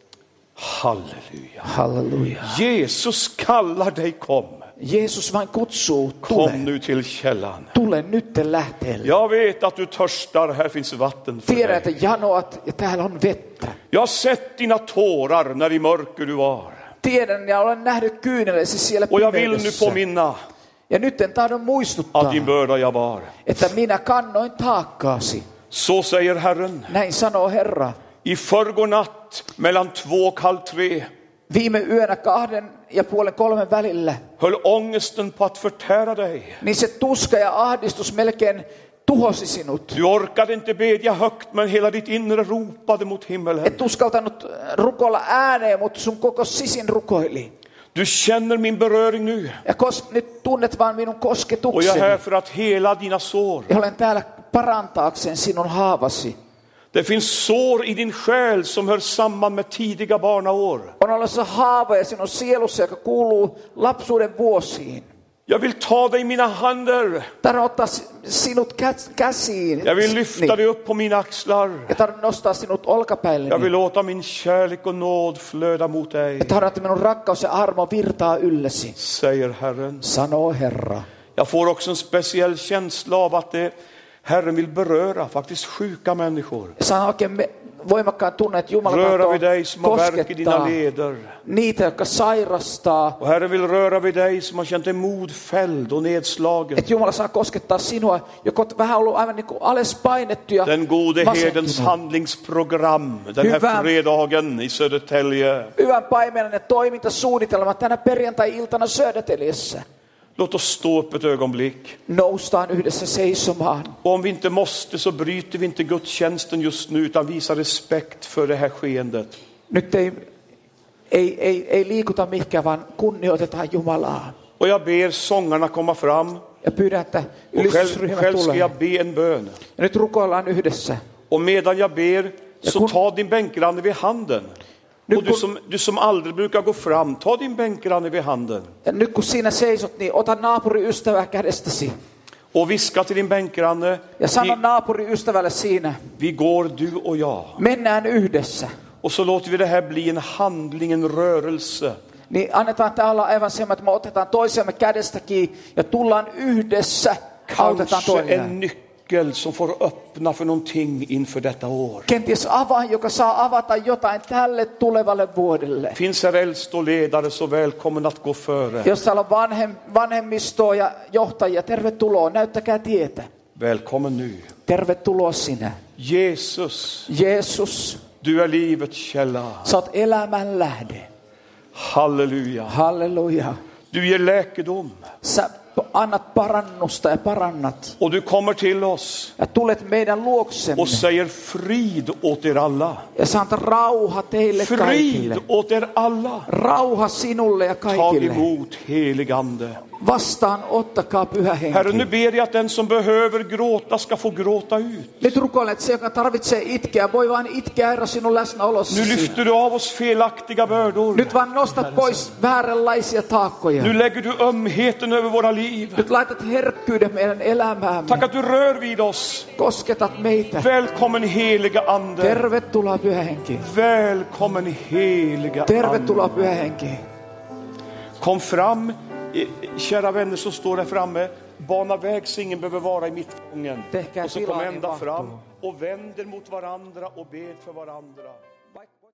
A: Halleluja.
B: Halleluja.
A: Jesus kallar dig, kom.
B: Jeesus vain kutsuu,
A: Kom
B: tule.
A: nu till källan.
B: Tule nytten lähteelle.
A: Jag vet att du törstar, här finns vatten för
B: Tiedän, että
A: dig.
B: janoat ja täällä on vettä.
A: Jag har sett dina tårar när i mörker du var.
B: Tiedän ja olen nähnyt kyynelesi siellä
A: Och jag vill nu
B: pimeydessä.
A: påminna
B: Ja nyt en tahdon muistuttaa,
A: att din börda jag bar.
B: että minä kannoin taakkaasi.
A: Så säger Herren.
B: Näin sanoo Herra.
A: I förrgår natt mellan två och halv tre
B: Viime yönä kahden ja puolen kolmen välillä,
A: höll ångesten på att förtära dig.
B: niin se tuska ja ahdistus melkein tuhosi sinut.
A: Du orkade inte bedja högt, men hela ditt inre ropade mot himmelen.
B: Et uskaltanut rukoilla ääneen, mutta sun koko sisin rukoili.
A: Du känner min beröring nu.
B: Ja kos, nyt tunnet vaan minun
A: Och jag är
B: kosketukseni.
A: här för att hela dina sår.
B: Ja olen täällä parantaakseen sinun haavasi.
A: Det finns sår i din själ som hör samman med tidiga barnaår.
B: On olemassa haavoja sinun sielussa, joka kuuluu lapsuuden vuosiin.
A: Jag vill ta dig i mina händer.
B: Tahdon ottaa sinut kä- käsiin.
A: Jag vill lyfta dig upp på mina axlar.
B: Ja tahdon nostaa sinut
A: Jag
B: olkapäilleni.
A: vill låta min kärlek och nåd flöda mot dig,
B: Ja tahdon, että minun rakkaus ja armo virtaa yllesi.
A: säger Herren.
B: Sanoo Herra.
A: Jag får också en speciell känsla av att det Herren vill beröra faktiskt sjuka människor.
B: Saan oikein me- voimakkaan tunne, että Jumala
A: Röra
B: tahtoo
A: vid dig som har värk i dina
B: koskettaa
A: leder.
B: niitä, jotka sairastaa.
A: Och Herren vill röra vid dig som har känt dig modfälld och nedslagen.
B: Että Jumala saa koskettaa sinua, joka on vähän ollut aivan niin kuin alas painettu ja
A: Den gode herdens
B: masentunut.
A: handlingsprogram den här
B: Hyvä.
A: fredagen i Södertälje.
B: Hyvän paimenen toimintasuunnitelma tänä perjantai-iltana Södertäljessä.
A: Låt oss stå upp ett ögonblick.
B: Noustaan yhdessä seisomaan.
A: Och om vi inte måste så bryter vi inte gudstjänsten just nu utan visar respekt för det här skeendet.
B: Nyt ei, ei, ei, ei liikuta mihinkään, vaan kunnioitetaan Jumalaa.
A: Och jag ber sångarna komma fram.
B: Ja pyydän, että
A: Och själv,
B: ylistysryhmä
A: själv ska
B: tulee.
A: jag be en bön.
B: Ja nyt rukoillaan yhdessä.
A: Och medan jag ber så
B: kun-
A: ta din bänkgranne vid handen.
B: Nu
A: Och du
B: kun-
A: som, du som aldrig brukar gå fram, ta din bänkgranne vid handen.
B: Ja nyt kun siinä seisot, niin ota naapuriystävää kädestäsi.
A: Och viska till din bänkgranne,
B: Ja sano
A: vi,
B: naapuriystävälle siinä,
A: vi går du och jag.
B: mennään yhdessä.
A: Och så låter vi det här bli en handling, en rörelse.
B: Niin annetaan tämä olla aivan semmoinen, että me otetaan toisiamme kädestä kiinni ja tullaan yhdessä, autetaan
A: Kanske en
B: toinen.
A: nyckel nyckel som får öppna för någonting inför detta år.
B: Kenties avain, joka saa avata jotain tälle tulevalle vuodelle.
A: Finns här äldst och ledare, så välkommen att gå före.
B: Jos täällä on vanhem, vanhemmistoa ja johtajia, tervetuloa, näyttäkää tietä.
A: Välkommen nu.
B: Tervetuloa sinä.
A: Jesus,
B: Jeesus,
A: du är livets källa.
B: sä oot elämän lähde.
A: Halleluja.
B: Halleluja.
A: Du ger läkedom.
B: Sä annat parannusta ja parannat.
A: Och du kommer till oss
B: Ja tulet meidän luoksemme.
A: och säger frid åt er alla.
B: Ja sä antat rauha teille
A: Frid
B: kaikille.
A: åt er alla.
B: Rauha sinulle ja
A: Ta
B: kaikille.
A: emot helig ande.
B: Vastaan ottakaa pyhä
A: Herre, nu
B: henki.
A: ber jag att den som behöver gråta ska få gråta ut.
B: Nyt rukoilen, että se, joka tarvitsee itkeä, voi vain itkeä, Herra, sinun
A: Nu
B: läsnäolossasi.
A: lyfter du av oss felaktiga bördor.
B: Nyt vaan nostat pois vääränlaisia taakkoja.
A: Nu lägger du ömheten över våra liv.
B: Nyt laitat herkkyyden meidän elämäämme.
A: Tack att du rör vid oss.
B: Kosketat meitä.
A: Välkommen heliga ande.
B: Tervetuloa pyhä henki.
A: Välkommen heliga
B: Tervetuloa
A: ande.
B: pyhä henki.
A: Kom fram, eh, kära vänner som står där framme. Bana väg så ingen behöver vara i mittgången.
B: Tehkää
A: Och så kom
B: tilaa, niin
A: ända
B: mahtuu.
A: fram och vänder mot varandra och ber för varandra.